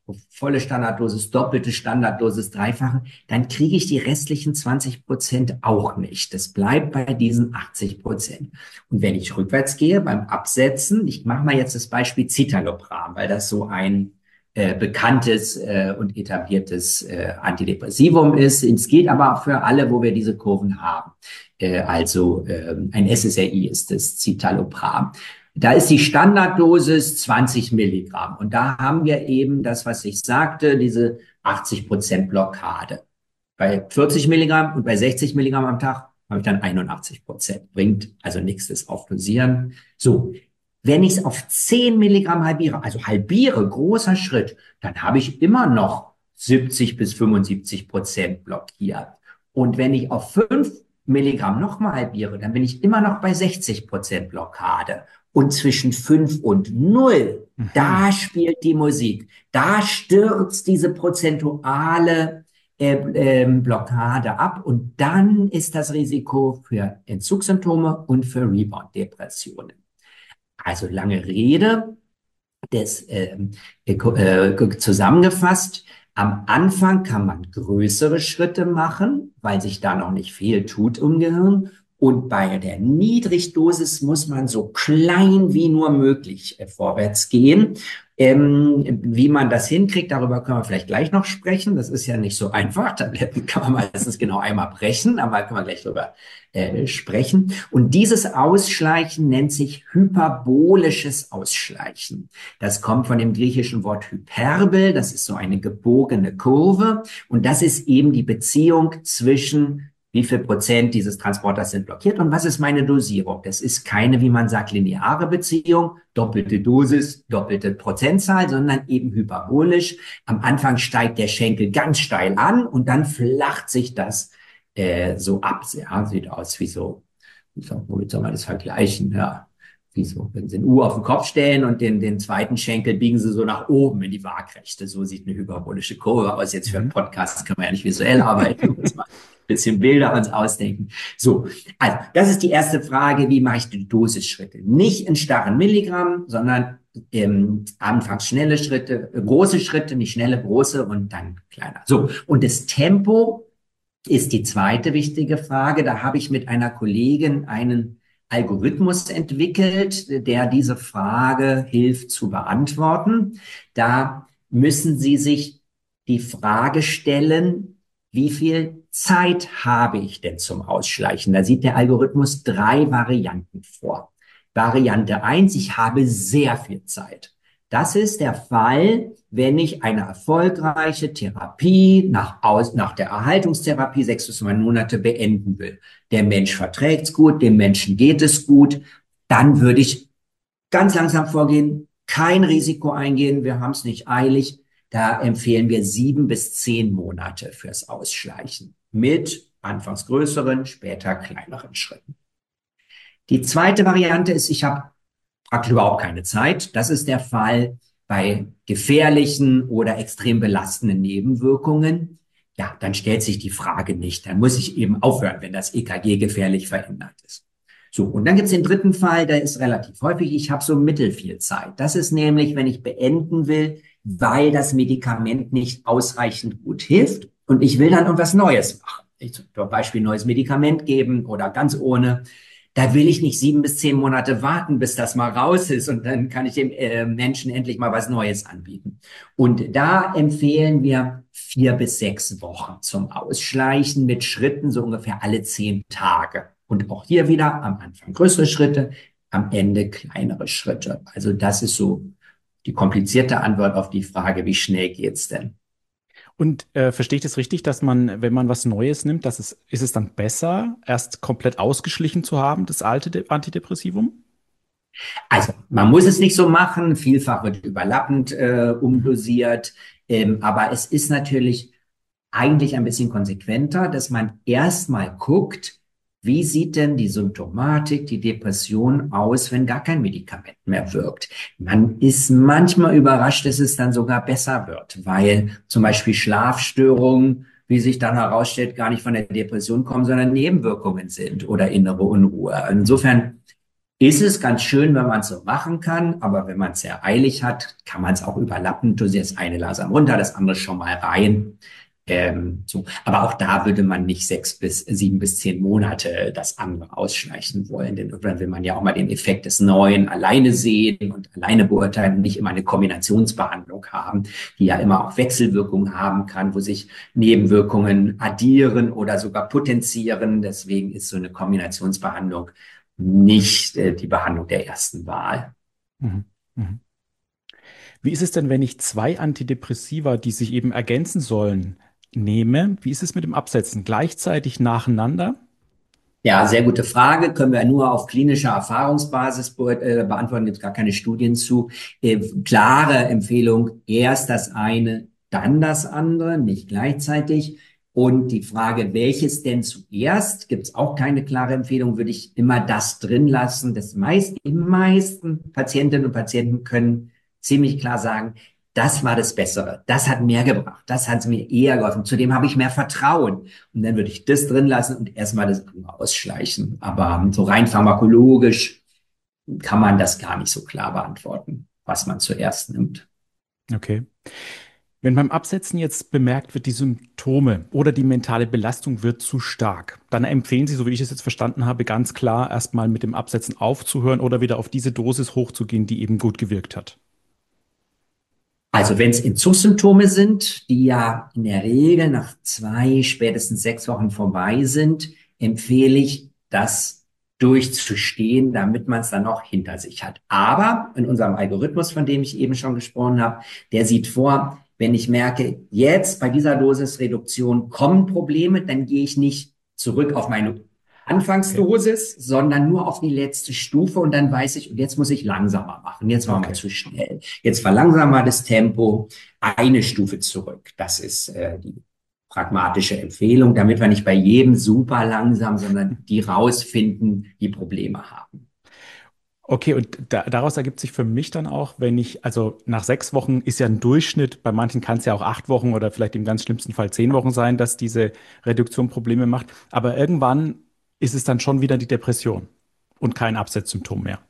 volle Standarddosis, doppelte Standarddosis, dreifache, dann kriege ich die restlichen zwanzig Prozent auch nicht. Das bleibt bei diesen achtzig Prozent. Und wenn ich rückwärts gehe beim Absetzen, ich mache mal jetzt das Beispiel Citalopram, weil das so ein äh, bekanntes äh, und etabliertes äh, Antidepressivum ist. Es geht aber auch für alle, wo wir diese Kurven haben. Äh, also äh, ein S S R I ist das Citalopram. Da ist die Standarddosis zwanzig Milligramm. Und da haben wir eben das, was ich sagte, diese achtzig Prozent Blockade. Bei vierzig Milligramm und bei sechzig Milligramm am Tag habe ich dann einundachtzig Prozent. Bringt also nichts, das Aufdosieren. So, wenn ich es auf zehn Milligramm halbiere, also halbiere, großer Schritt, dann habe ich immer noch siebzig bis fünfundsiebzig Prozent blockiert. Und wenn ich auf fünf Milligramm nochmal halbiere, dann bin ich immer noch bei sechzig Prozent Blockade. Und zwischen fünf und null, mhm. da spielt die Musik. Da stürzt diese prozentuale äh, äh, Blockade ab. Und dann ist das Risiko für Entzugssymptome und für Rebound-Depressionen. Also lange Rede, des, äh, äh, zusammengefasst. Am Anfang kann man größere Schritte machen, weil sich da noch nicht viel tut im Gehirn. Und bei der Niedrigdosis muss man so klein wie nur möglich äh, vorwärts gehen. Ähm, wie man das hinkriegt, darüber können wir vielleicht gleich noch sprechen. Das ist ja nicht so einfach. Da kann man meistens genau einmal brechen, aber können wir gleich drüber äh, sprechen. Und dieses Ausschleichen nennt sich hyperbolisches Ausschleichen. Das kommt von dem griechischen Wort Hyperbel. Das ist so eine gebogene Kurve. Und das ist eben die Beziehung zwischen wie viel Prozent dieses Transporters sind blockiert und was ist meine Dosierung? Das ist keine, wie man sagt, lineare Beziehung, doppelte Dosis, doppelte Prozentzahl, sondern eben hyperbolisch. Am Anfang steigt der Schenkel ganz steil an und dann flacht sich das äh, so ab. Ja, sieht aus wie so, womit soll man das vergleichen? Ja, wie so, wenn Sie ein U auf den Kopf stellen und den, den zweiten Schenkel biegen Sie so nach oben in die Waagrechte. So sieht eine hyperbolische Kurve aus. Jetzt für einen Podcast können wir ja nicht visuell arbeiten. Bisschen Bilder uns ausdenken. So, also das ist die erste Frage, wie mache ich die Dosisschritte? Nicht in starren Milligramm, sondern ähm, anfangs schnelle Schritte, äh, große Schritte, nicht schnelle, große und dann kleiner. So, und das Tempo ist die zweite wichtige Frage. Da habe ich mit einer Kollegin einen Algorithmus entwickelt, der diese Frage hilft zu beantworten. Da müssen Sie sich die Frage stellen, wie viel Zeit habe ich denn zum Ausschleichen? Da sieht der Algorithmus drei Varianten vor. Variante eins, ich habe sehr viel Zeit. Das ist der Fall, wenn ich eine erfolgreiche Therapie nach, aus, nach der Erhaltungstherapie sechs bis neun Monate beenden will. Der Mensch verträgt es gut, dem Menschen geht es gut. Dann würde ich ganz langsam vorgehen, kein Risiko eingehen, wir haben es nicht eilig. Da empfehlen wir sieben bis zehn Monate fürs Ausschleichen mit anfangs größeren, später kleineren Schritten. Die zweite Variante ist, ich habe praktisch überhaupt keine Zeit. Das ist der Fall bei gefährlichen oder extrem belastenden Nebenwirkungen. Ja, dann stellt sich die Frage nicht. Dann muss ich eben aufhören, wenn das E K G gefährlich verändert ist. So, und dann gibt es den dritten Fall, der ist relativ häufig. Ich habe so mittelfiel Zeit. Das ist nämlich, wenn ich beenden will, weil das Medikament nicht ausreichend gut hilft und ich will dann irgendwas Neues machen. Ich zum Beispiel ein neues Medikament geben oder ganz ohne. Da will ich nicht sieben bis zehn Monate warten, bis das mal raus ist und dann kann ich dem äh, Menschen endlich mal was Neues anbieten. Und da empfehlen wir vier bis sechs Wochen zum Ausschleichen mit Schritten so ungefähr alle zehn Tage. Und auch hier wieder am Anfang größere Schritte, am Ende kleinere Schritte. Also das ist so die komplizierte Antwort auf die Frage, wie schnell geht's denn? Und äh, verstehe ich das richtig, dass man, wenn man was Neues nimmt, dass es, ist es dann besser, erst komplett ausgeschlichen zu haben, das alte De- Antidepressivum? Also man muss es nicht so machen, vielfach wird überlappend äh, umdosiert, ähm, aber es ist natürlich eigentlich ein bisschen konsequenter, dass man erstmal guckt, wie sieht denn die Symptomatik, die Depression aus, wenn gar kein Medikament mehr wirkt? Man ist manchmal überrascht, dass es dann sogar besser wird, weil zum Beispiel Schlafstörungen, wie sich dann herausstellt, gar nicht von der Depression kommen, sondern Nebenwirkungen sind oder innere Unruhe. Insofern ist es ganz schön, wenn man es so machen kann, aber wenn man es sehr eilig hat, kann man es auch überlappen. Du siehst das eine langsam runter, das andere schon mal rein. Ähm, so. Aber auch da würde man nicht sechs bis sieben bis zehn Monate das andere ausschleichen wollen, denn irgendwann will man ja auch mal den Effekt des Neuen alleine sehen und alleine beurteilen und nicht immer eine Kombinationsbehandlung haben, die ja immer auch Wechselwirkungen haben kann, wo sich Nebenwirkungen addieren oder sogar potenzieren. Deswegen ist so eine Kombinationsbehandlung nicht äh, die Behandlung der ersten Wahl. Mhm. Mhm. Wie ist es denn, wenn ich zwei Antidepressiva, die sich eben ergänzen sollen, nehme? Wie ist es mit dem Absetzen? Gleichzeitig nacheinander? Ja, sehr gute Frage. Können wir nur auf klinischer Erfahrungsbasis be äh, beantworten. Gibt es gar keine Studien zu. Äh, klare Empfehlung, erst das eine, dann das andere, nicht gleichzeitig. Und die Frage, welches denn zuerst, gibt es auch keine klare Empfehlung, würde ich immer das drin lassen. Das meist, die meisten Patientinnen und Patienten können ziemlich klar sagen, das war das Bessere. Das hat mehr gebracht. Das hat mir eher geholfen. Zudem habe ich mehr Vertrauen. Und dann würde ich das drin lassen und erstmal das andere ausschleichen. Aber so rein pharmakologisch kann man das gar nicht so klar beantworten, was man zuerst nimmt. Okay. Wenn beim Absetzen jetzt bemerkt wird, die Symptome oder die mentale Belastung wird zu stark, dann empfehlen Sie, so wie ich es jetzt verstanden habe, ganz klar erstmal mit dem Absetzen aufzuhören oder wieder auf diese Dosis hochzugehen, die eben gut gewirkt hat. Also wenn es Entzugssymptome sind, die ja in der Regel nach zwei, spätestens sechs Wochen vorbei sind, empfehle ich, das durchzustehen, damit man es dann noch hinter sich hat. Aber in unserem Algorithmus, von dem ich eben schon gesprochen habe, der sieht vor, wenn ich merke, jetzt bei dieser Dosisreduktion kommen Probleme, dann gehe ich nicht zurück auf meine Okay, Anfangsdosis, sondern nur auf die letzte Stufe und dann weiß ich, und jetzt muss ich langsamer machen. Jetzt war mal okay. zu schnell. Jetzt verlangsamen wir das Tempo eine Stufe zurück. Das ist äh, die pragmatische Empfehlung, damit wir nicht bei jedem super langsam, sondern die rausfinden, die Probleme haben. Okay, und da, daraus ergibt sich für mich dann auch, wenn ich, also nach sechs Wochen ist ja ein Durchschnitt, bei manchen kann es ja auch acht Wochen oder vielleicht im ganz schlimmsten Fall zehn Wochen sein, dass diese Reduktion Probleme macht. Aber irgendwann ist es dann schon wieder die Depression und kein Absetzsymptom mehr.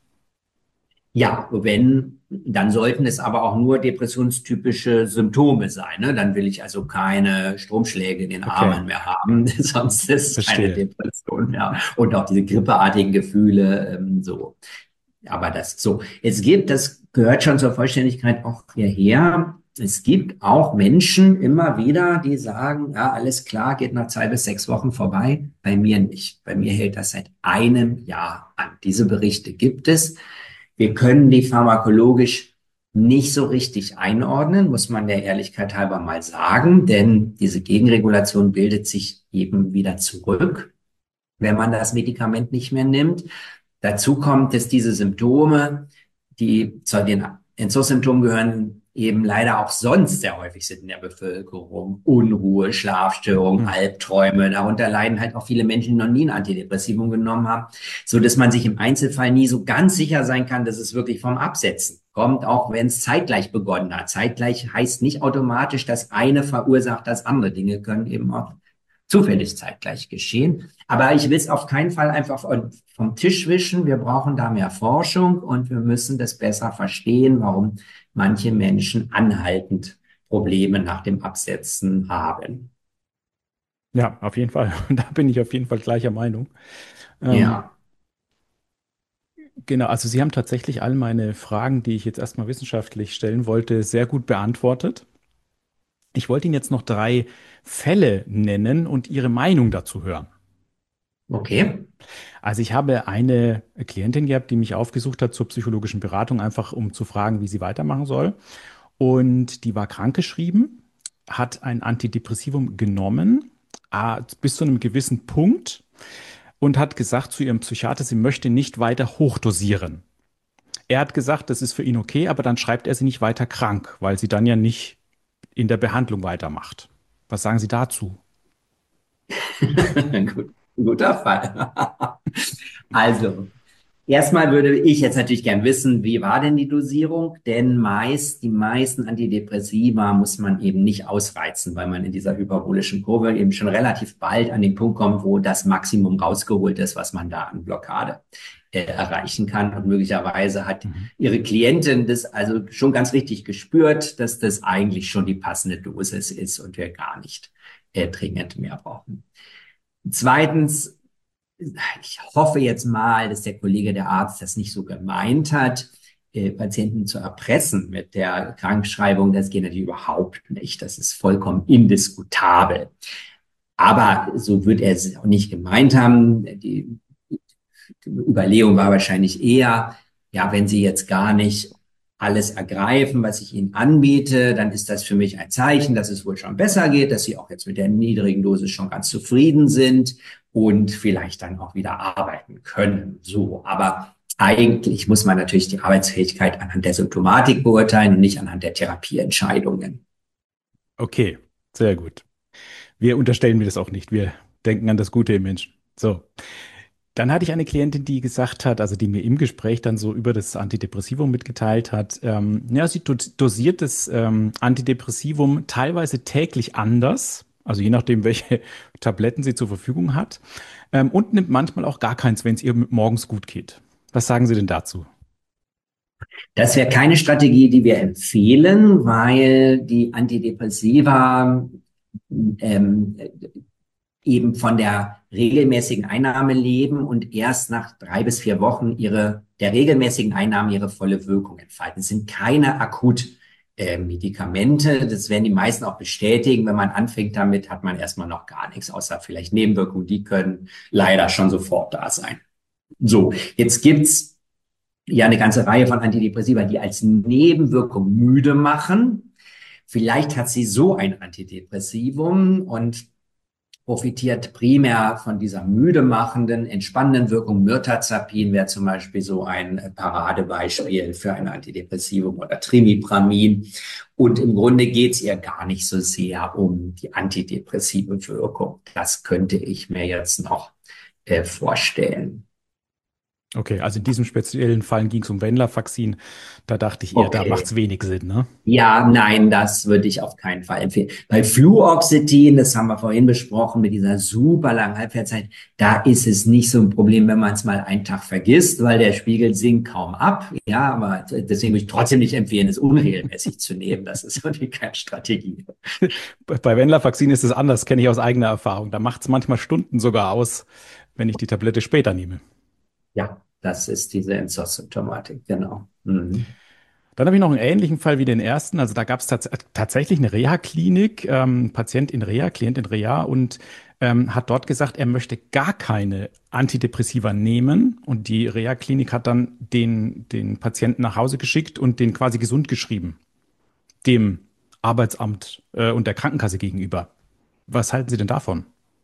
Ja, wenn, dann sollten es aber auch nur depressionstypische Symptome sein. Ne? Dann will ich also keine Stromschläge in den Okay, Armen mehr haben, sonst ist es keine verstehe. Depression mehr. Und auch diese grippeartigen Gefühle, ähm, so. Aber das so, es gibt, das gehört schon zur Vollständigkeit auch hierher. Es gibt auch Menschen immer wieder, die sagen, ja, alles klar, geht nach zwei bis sechs Wochen vorbei. Bei mir nicht. Bei mir hält das seit einem Jahr an. Diese Berichte gibt es. Wir können die pharmakologisch nicht so richtig einordnen, muss man der Ehrlichkeit halber mal sagen, denn diese Gegenregulation bildet sich eben wieder zurück, wenn man das Medikament nicht mehr nimmt. Dazu kommt, dass diese Symptome, die zu den Entzugssymptomen gehören, eben leider auch sonst sehr häufig sind in der Bevölkerung. Unruhe, Schlafstörungen, Hm. Albträume. Darunter leiden halt auch viele Menschen, die noch nie ein Antidepressivum genommen haben, so dass man sich im Einzelfall nie so ganz sicher sein kann, dass es wirklich vom Absetzen kommt, auch wenn es zeitgleich begonnen hat. Zeitgleich heißt nicht automatisch, das eine verursacht das andere. Dinge können eben auch zufällig zeitgleich geschehen. Aber ich will es auf keinen Fall einfach vom Tisch wischen. Wir brauchen da mehr Forschung und wir müssen das besser verstehen, warum manche Menschen anhaltend Probleme nach dem Absetzen haben. Ja, auf jeden Fall. Da bin ich auf jeden Fall gleicher Meinung. Ähm, Ja, genau, also Sie haben tatsächlich all meine Fragen, die ich jetzt erstmal wissenschaftlich stellen wollte, sehr gut beantwortet. Ich wollte Ihnen jetzt noch drei Fälle nennen und Ihre Meinung dazu hören. okay. Also ich habe eine Klientin gehabt, die mich aufgesucht hat zur psychologischen Beratung, einfach um zu fragen, wie sie weitermachen soll. Und die war krankgeschrieben, hat ein Antidepressivum genommen, ah, bis zu einem gewissen Punkt und hat gesagt zu ihrem Psychiater, sie möchte nicht weiter hochdosieren. Er hat gesagt, das ist für ihn okay, aber dann schreibt er sie nicht weiter krank, weil sie dann ja nicht in der Behandlung weitermacht. Was sagen Sie dazu? Gut, guter Fall. Also, Erstmal würde ich jetzt natürlich gern wissen, wie war denn die Dosierung? Denn meist, die meisten Antidepressiva muss man eben nicht ausreizen, weil man in dieser hyperbolischen Kurve eben schon relativ bald an den Punkt kommt, wo das Maximum rausgeholt ist, was man da an Blockade äh, erreichen kann. Und möglicherweise hat Mhm. Ihre Klientin das also schon ganz richtig gespürt, dass das eigentlich schon die passende Dosis ist und wir gar nicht äh, dringend mehr brauchen. Zweitens, ich hoffe jetzt mal, dass der Kollege, der Arzt, das nicht so gemeint hat, äh, Patienten zu erpressen mit der Krankschreibung. Das geht natürlich überhaupt nicht. Das ist vollkommen indiskutabel. Aber so wird er es auch nicht gemeint haben. Die, die Überlegung war wahrscheinlich eher, ja, wenn Sie jetzt gar nicht alles ergreifen, was ich Ihnen anbiete, dann ist das für mich ein Zeichen, dass es wohl schon besser geht, dass Sie auch jetzt mit der niedrigen Dosis schon ganz zufrieden sind und vielleicht dann auch wieder arbeiten können. So, aber eigentlich muss man natürlich die Arbeitsfähigkeit anhand der Symptomatik beurteilen und nicht anhand der Therapieentscheidungen. Okay, sehr gut. Wir unterstellen mir das auch nicht. Wir denken an das Gute im Menschen. So. Dann hatte ich eine Klientin, die gesagt hat, also die mir im Gespräch dann so über das Antidepressivum mitgeteilt hat, ähm, ja, sie dos- dosiert das ähm, Antidepressivum teilweise täglich anders, also je nachdem, welche Tabletten sie zur Verfügung hat, ähm, und nimmt manchmal auch gar keins, wenn es ihr morgens gut geht. Was sagen Sie denn dazu? Das wäre keine Strategie, die wir empfehlen, weil die Antidepressiva ähm, eben von der regelmäßigen Einnahme leben und erst nach drei bis vier Wochen ihre, der regelmäßigen Einnahme ihre volle Wirkung entfalten. Es sind keine Akutmedikamente. Das werden die meisten auch bestätigen. Wenn man anfängt damit, hat man erstmal noch gar nichts, außer vielleicht Nebenwirkungen. Die können leider schon sofort da sein. So, jetzt gibt's ja eine ganze Reihe von Antidepressiva, die als Nebenwirkung müde machen. Vielleicht hat sie so ein Antidepressivum und profitiert primär von dieser müde machenden, entspannenden Wirkung. Mirtazapin wäre zum Beispiel so ein Paradebeispiel für ein Antidepressivum oder Trimipramin. Und im Grunde geht es ihr gar nicht so sehr um die antidepressive Wirkung. Das könnte ich mir jetzt noch äh, vorstellen. Okay, also in diesem speziellen Fall ging es um Venlafaxin. Da dachte ich eher, da macht Okay. es wenig Sinn, ne? Ja, nein, das würde ich auf keinen Fall empfehlen. Bei Fluoxetin, das haben wir vorhin besprochen, mit dieser super langen Halbwertszeit, da ist es nicht so ein Problem, wenn man es mal einen Tag vergisst, weil der Spiegel sinkt kaum ab. Ja, aber deswegen würde ich trotzdem nicht empfehlen, es unregelmäßig zu nehmen. Das ist irgendwie keine Strategie. Bei bei Venlafaxin ist es anders, kenne ich aus eigener Erfahrung. Da macht es manchmal Stunden sogar aus, wenn ich die Tablette später nehme. Ja, das ist diese Entzugssymptomatik, genau. Mhm. Dann habe ich noch einen ähnlichen Fall wie den ersten. Also da gab es tats tatsächlich eine Reha-Klinik, ähm, Patient in Reha, Klient in Reha und ähm, hat dort gesagt, er möchte gar keine Antidepressiva nehmen. Und die Reha-Klinik hat dann den, den Patienten nach Hause geschickt und den quasi gesund geschrieben, dem Arbeitsamt äh, und der Krankenkasse gegenüber. Was halten Sie denn davon?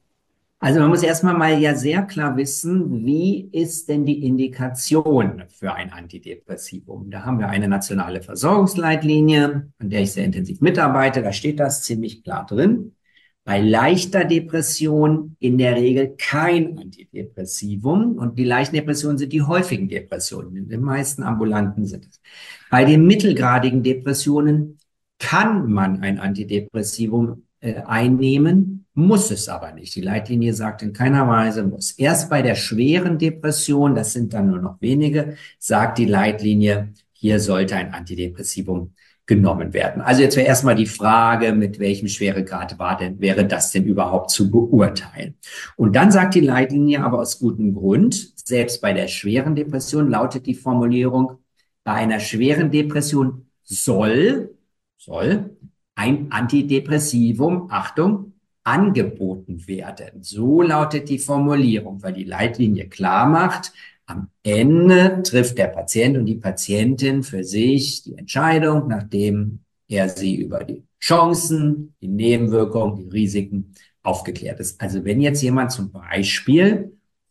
Also man muss erstmal mal ja sehr klar wissen, wie ist denn die Indikation für ein Antidepressivum? Da haben wir eine nationale Versorgungsleitlinie, an der ich sehr intensiv mitarbeite. Da steht das ziemlich klar drin. Bei leichter Depression in der Regel kein Antidepressivum. Und die leichten Depressionen sind die häufigen Depressionen. In den meisten ambulanten sind es. Bei den mittelgradigen Depressionen kann man ein Antidepressivum äh, einnehmen, muss es aber nicht. Die Leitlinie sagt in keiner Weise muss. Erst bei der schweren Depression, das sind dann nur noch wenige, sagt die Leitlinie, hier sollte ein Antidepressivum genommen werden. Also jetzt wäre erstmal die Frage, mit welchem Schweregrad war denn, wäre das denn überhaupt zu beurteilen? Und dann sagt die Leitlinie aber aus gutem Grund, selbst bei der schweren Depression lautet die Formulierung, bei einer schweren Depression soll, soll ein Antidepressivum, Achtung, angeboten werden. So lautet die Formulierung, weil die Leitlinie klar macht, am Ende trifft der Patient und die Patientin für sich die Entscheidung, nachdem er sie über die Chancen, die Nebenwirkungen, die Risiken aufgeklärt ist. Also wenn jetzt jemand zum Beispiel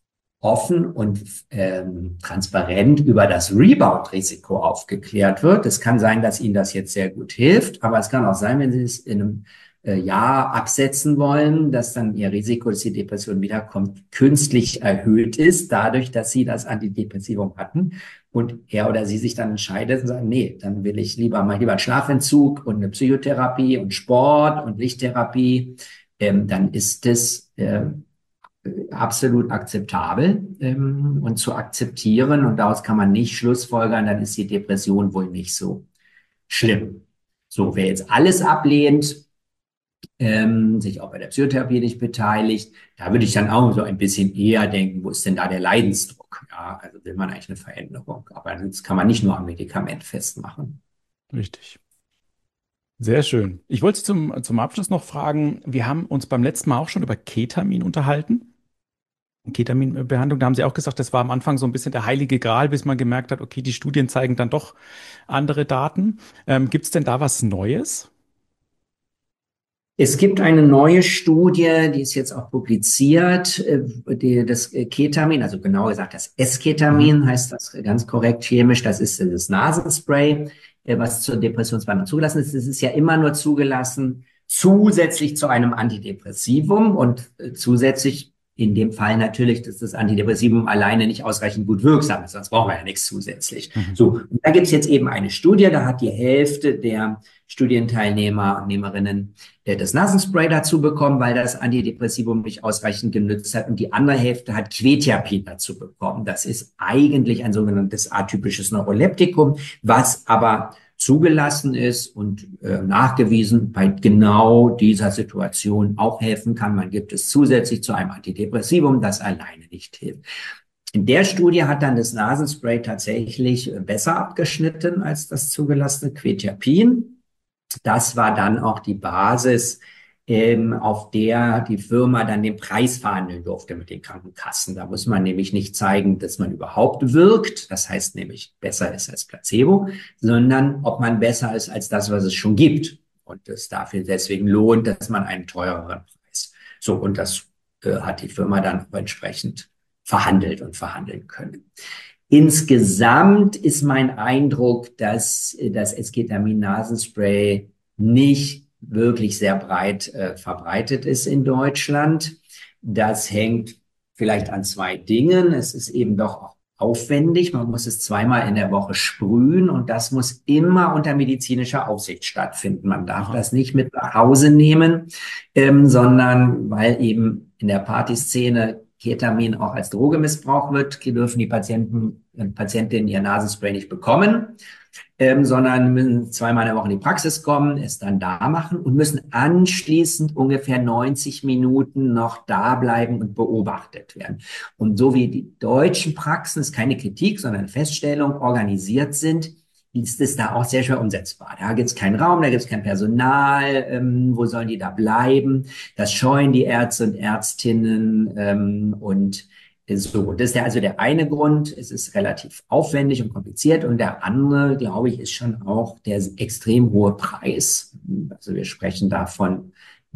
offen und ähm, transparent über das Rebound-Risiko aufgeklärt wird, es kann sein, dass Ihnen das jetzt sehr gut hilft, aber es kann auch sein, wenn Sie es in einem äh, Jahr absetzen wollen, dass dann ihr Risiko, dass die Depression wiederkommt, künstlich erhöht ist, dadurch, dass sie das Antidepressivum hatten. Und er oder sie sich dann entscheidet und sagt, nee, dann will ich lieber mal lieber einen Schlafentzug und eine Psychotherapie und Sport und Lichttherapie. Ähm, dann ist das äh, absolut akzeptabel ähm, und zu akzeptieren. Und daraus kann man nicht schlussfolgern, dann ist die Depression wohl nicht so schlimm. So, wer jetzt alles ablehnt, ähm, sich auch bei der Psychotherapie nicht beteiligt, da würde ich dann auch so ein bisschen eher denken, wo ist denn da der Leidensdruck? Ja, also will man eigentlich eine Veränderung. Aber das kann man nicht nur am Medikament festmachen. Richtig. Sehr schön. Ich wollte Sie zum, zum Abschluss noch fragen, wir haben uns beim letzten Mal auch schon über Ketamin unterhalten. Ketaminbehandlung, da haben Sie auch gesagt, das war am Anfang so ein bisschen der heilige Gral, bis man gemerkt hat, okay, die Studien zeigen dann doch andere Daten. Ähm, gibt es denn da was Neues? Es gibt eine neue Studie, die ist jetzt auch publiziert, äh, die, das Ketamin, also genauer gesagt das Mhm. Esketamin heißt das ganz korrekt chemisch, das ist das Nasenspray, äh, was zur Depressionsbehandlung zugelassen ist. Es ist ja immer nur zugelassen zusätzlich zu einem Antidepressivum und äh, zusätzlich in dem Fall natürlich, dass das Antidepressivum alleine nicht ausreichend gut wirksam ist, sonst brauchen wir ja nichts zusätzlich. Mhm. So, und da gibt es jetzt eben eine Studie, da hat die Hälfte der Studienteilnehmer und Nehmerinnen äh, das Nasenspray dazu bekommen, weil das Antidepressivum nicht ausreichend genützt hat. Und die andere Hälfte hat Quetiapin dazu bekommen. Das ist eigentlich ein sogenanntes atypisches Neuroleptikum, was aber zugelassen ist und äh, nachgewiesen bei genau dieser Situation auch helfen kann. Man gibt es zusätzlich zu einem Antidepressivum, das alleine nicht hilft. In der Studie hat dann das Nasenspray tatsächlich besser abgeschnitten als das zugelassene Quetiapin. Das war dann auch die Basis, ähm, auf der die Firma dann den Preis verhandeln durfte mit den Krankenkassen. Da muss man nämlich nicht zeigen, dass man überhaupt wirkt, das heißt nämlich besser ist als Placebo, sondern ob man besser ist als das, was es schon gibt. Und es dafür deswegen lohnt, dass man einen teureren Preis. So, und das äh, hat die Firma dann auch entsprechend verhandelt und verhandeln können. Insgesamt ist mein Eindruck, dass das Esketamin-Nasenspray nicht wirklich sehr breit äh, verbreitet ist in Deutschland. Das hängt vielleicht an zwei Dingen. Es ist eben doch auch aufwendig. Man muss es zweimal in der Woche sprühen und das muss immer unter medizinischer Aufsicht stattfinden. Man darf Aha. das nicht mit nach Hause nehmen, ähm, sondern weil eben in der Partyszene Ketamin auch als Droge missbraucht wird, dürfen die Patienten und Patientinnen ihr Nasenspray nicht bekommen, ähm, sondern müssen zweimal in der Woche in die Praxis kommen, es dann da machen und müssen anschließend ungefähr neunzig Minuten noch da bleiben und beobachtet werden. Und so wie die deutschen Praxen, ist keine Kritik, sondern eine Feststellung, organisiert sind, ist es da auch sehr schwer umsetzbar. Da gibt es keinen Raum, da gibt es kein Personal, ähm, wo sollen die da bleiben? Das scheuen die Ärzte und Ärztinnen ähm, und so. Das ist der, also der eine Grund, es ist relativ aufwendig und kompliziert und der andere, glaube ich, ist schon auch der extrem hohe Preis. Also wir sprechen da von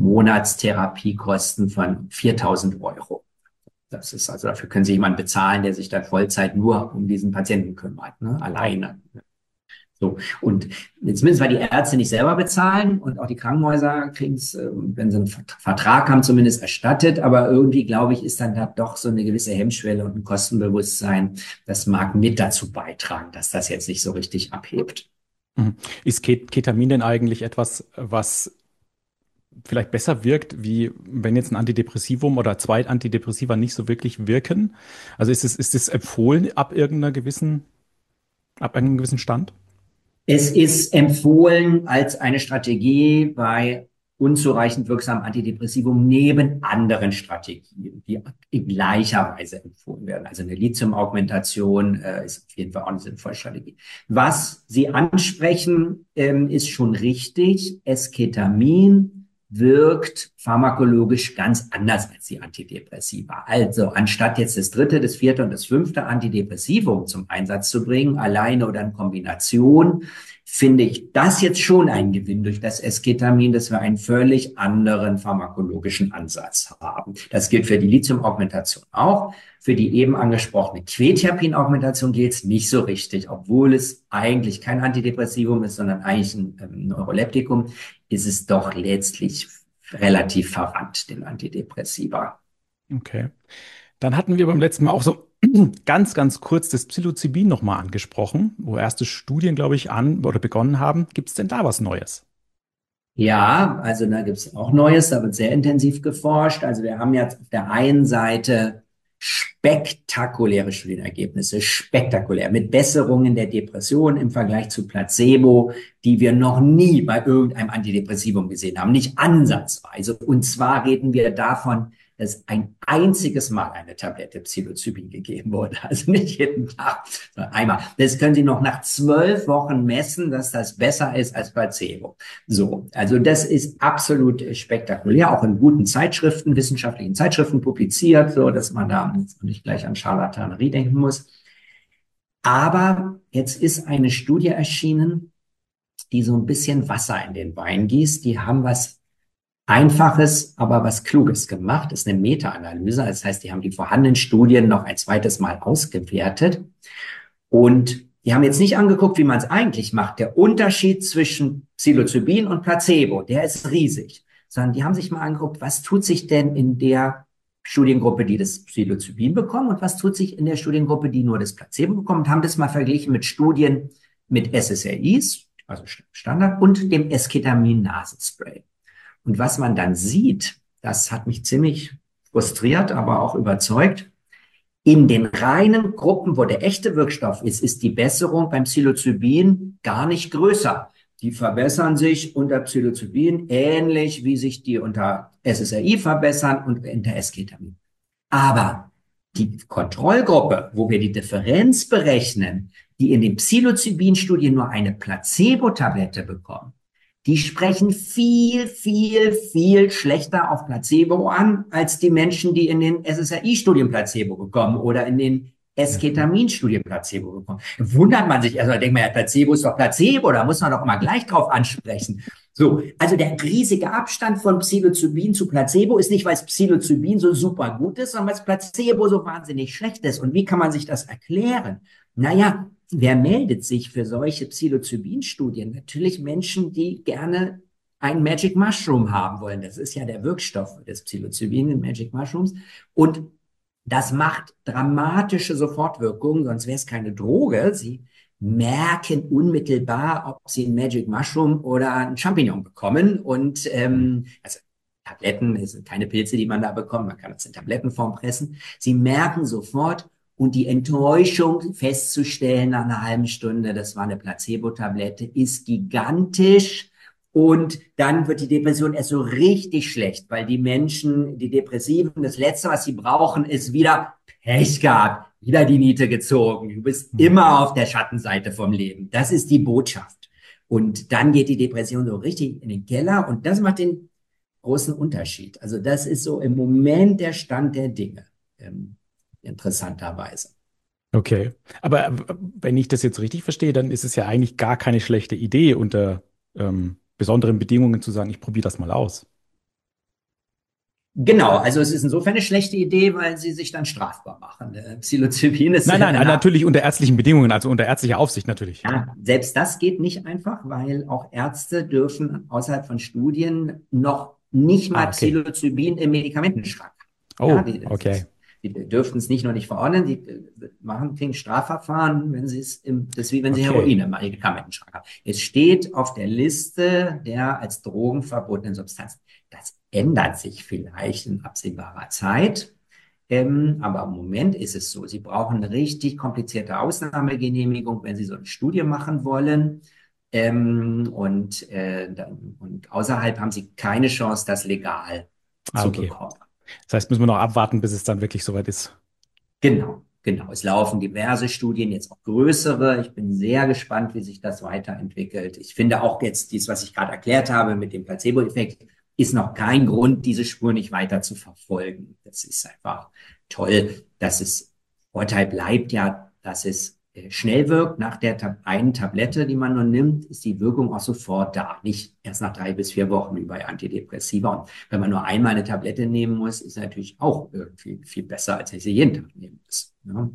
Monatstherapiekosten von viertausend Euro. Das ist also, dafür können Sie jemanden bezahlen, der sich dann Vollzeit nur um diesen Patienten kümmert, ne? Wow. Alleine. So, und jetzt müssen wir die Ärzte nicht selber bezahlen und auch die Krankenhäuser kriegen es, wenn sie einen Vertrag haben, zumindest erstattet. Aber irgendwie, glaube ich, ist dann da doch so eine gewisse Hemmschwelle und ein Kostenbewusstsein. Das mag mit dazu beitragen, dass das jetzt nicht so richtig abhebt. Mhm. Ist Ket Ketamin denn eigentlich etwas, was vielleicht besser wirkt, wie wenn jetzt ein Antidepressivum oder zwei Antidepressiva nicht so wirklich wirken? Also ist es, ist es empfohlen ab irgendeiner gewissen, ab einem gewissen Stand? Es ist empfohlen als eine Strategie bei unzureichend wirksamen Antidepressivum neben anderen Strategien, die in gleicher Weise empfohlen werden. Also eine Lithium-Augmentation äh, ist auf jeden Fall auch eine sinnvolle Strategie. Was Sie ansprechen, ähm, ist schon richtig. Esketamin wirkt pharmakologisch ganz anders als die Antidepressiva. Also anstatt jetzt das dritte, das vierte und das fünfte Antidepressivum zum Einsatz zu bringen, alleine oder in Kombination, finde ich das jetzt schon ein Gewinn durch das Esketamin, dass wir einen völlig anderen pharmakologischen Ansatz haben. Das gilt für die Lithium-Augmentation auch. Für die eben angesprochene Quetiapin-Augmentation gilt es nicht so richtig, obwohl es eigentlich kein Antidepressivum ist, sondern eigentlich ein ähm, Neuroleptikum, ist es doch letztlich relativ verwandt, den Antidepressiva. Okay. Dann hatten wir beim letzten Mal auch so ganz, ganz kurz das Psilocybin nochmal angesprochen, wo erste Studien, glaube ich, an oder begonnen haben. Gibt es denn da was Neues? Ja, also da gibt es auch Neues, da wird sehr intensiv geforscht. Also wir haben jetzt auf der einen Seite spektakuläre Studienergebnisse, spektakulär, mit Besserungen der Depression im Vergleich zu Placebo, die wir noch nie bei irgendeinem Antidepressivum gesehen haben, nicht ansatzweise. Und zwar reden wir davon, dass ein einziges Mal eine Tablette Psilocybin gegeben wurde. Also nicht jeden Tag, sondern einmal. Das können Sie noch nach zwölf Wochen messen, dass das besser ist als Placebo. So, also das ist absolut spektakulär, auch in guten Zeitschriften, wissenschaftlichen Zeitschriften publiziert, so dass man da nicht gleich an Scharlatanerie denken muss. Aber jetzt ist eine Studie erschienen, die so ein bisschen Wasser in den Wein gießt. Die haben was Einfaches, aber was Kluges gemacht. Das ist eine Meta-Analyse. Das heißt, die haben die vorhandenen Studien noch ein zweites Mal ausgewertet. Und die haben jetzt nicht angeguckt, wie man es eigentlich macht. Der Unterschied zwischen Psilocybin und Placebo, der ist riesig. Sondern die haben sich mal angeguckt, was tut sich denn in der Studiengruppe, die das Psilocybin bekommen und was tut sich in der Studiengruppe, die nur das Placebo bekommen, und haben das mal verglichen mit Studien mit S S R Is, also Standard, und dem Esketamin-Nasenspray. Und was man dann sieht, das hat mich ziemlich frustriert, aber auch überzeugt. In den reinen Gruppen, wo der echte Wirkstoff ist, ist die Besserung beim Psilocybin gar nicht größer. Die verbessern sich unter Psilocybin ähnlich, wie sich die unter S S R I verbessern und unter Esketamin. Aber die Kontrollgruppe, wo wir die Differenz berechnen, die in den Psilocybin-Studien nur eine Placebo-Tablette bekommen, die sprechen viel, viel, viel schlechter auf Placebo an, als die Menschen, die in den S S R I-Studien Placebo bekommen oder in den Esketamin-Studien Placebo bekommen. Da wundert man sich, also da denkt man ja, Placebo ist doch Placebo, da muss man doch mal gleich drauf ansprechen. So, also der riesige Abstand von Psilocybin zu Placebo ist nicht, weil es Psilocybin so super gut ist, sondern weil es Placebo so wahnsinnig schlecht ist. Und wie kann man sich das erklären? Naja, wer meldet sich für solche Psilocybin-Studien? Natürlich Menschen, die gerne ein Magic Mushroom haben wollen. Das ist ja der Wirkstoff des Psilocybin, den Magic Mushrooms. Und das macht dramatische Sofortwirkungen, sonst wäre es keine Droge. Sie merken unmittelbar, ob sie ein Magic Mushroom oder ein Champignon bekommen. Und ähm, also Tabletten, das sind keine Pilze, die man da bekommt. Man kann das in Tablettenform pressen. Sie merken sofort, und die Enttäuschung festzustellen nach einer halben Stunde, das war eine Placebo-Tablette, ist gigantisch. Und dann wird die Depression erst so richtig schlecht, weil die Menschen, die Depressiven, das Letzte, was sie brauchen, ist wieder Pech gehabt, wieder die Niete gezogen. Du bist immer auf der Schattenseite vom Leben. Das ist die Botschaft. Und dann geht die Depression so richtig in den Keller und das macht den großen Unterschied. Also das ist so im Moment der Stand der Dinge. Ähm, interessanterweise. Okay, aber wenn ich das jetzt richtig verstehe, dann ist es ja eigentlich gar keine schlechte Idee, unter ähm, besonderen Bedingungen zu sagen, ich probiere das mal aus. Genau, also es ist insofern eine schlechte Idee, weil sie sich dann strafbar machen. Psilocybin ist Nein, nein, danach, natürlich unter ärztlichen Bedingungen, also unter ärztlicher Aufsicht natürlich. ja, selbst das geht nicht einfach, weil auch Ärzte dürfen außerhalb von Studien noch nicht mal Ah, okay. Psilocybin im Medikamentenschrank haben. Oh, Ja, die, okay. die dürften es nicht nur nicht verordnen, die machen kriegen Strafverfahren, wenn sie es im, das ist wie wenn sie Okay. Heroin im Medikamentenschrank haben. Es steht auf der Liste der als Drogen verbotenen Substanzen. Das ändert sich vielleicht in absehbarer Zeit. Ähm, aber im Moment ist es so, Sie brauchen eine richtig komplizierte Ausnahmegenehmigung, wenn Sie so eine Studie machen wollen. Ähm, und, äh, dann, und außerhalb haben Sie keine Chance, das legal Ah, zu okay. bekommen. Das heißt, müssen wir noch abwarten, bis es dann wirklich soweit ist. Genau, genau. Es laufen diverse Studien, jetzt auch größere. Ich bin sehr gespannt, wie sich das weiterentwickelt. Ich finde auch jetzt dies, was ich gerade erklärt habe mit dem Placebo-Effekt, ist noch kein Grund, diese Spur nicht weiter zu verfolgen. Das ist einfach toll, dass es, Vorteil bleibt ja, dass es schnell wirkt, nach der Tab einen Tablette, die man nur nimmt, ist die Wirkung auch sofort da. Nicht erst nach drei bis vier Wochen wie bei Antidepressiva. Und wenn man nur einmal eine Tablette nehmen muss, ist natürlich auch irgendwie viel besser, als wenn sie jeden Tag nehmen muss. Ja.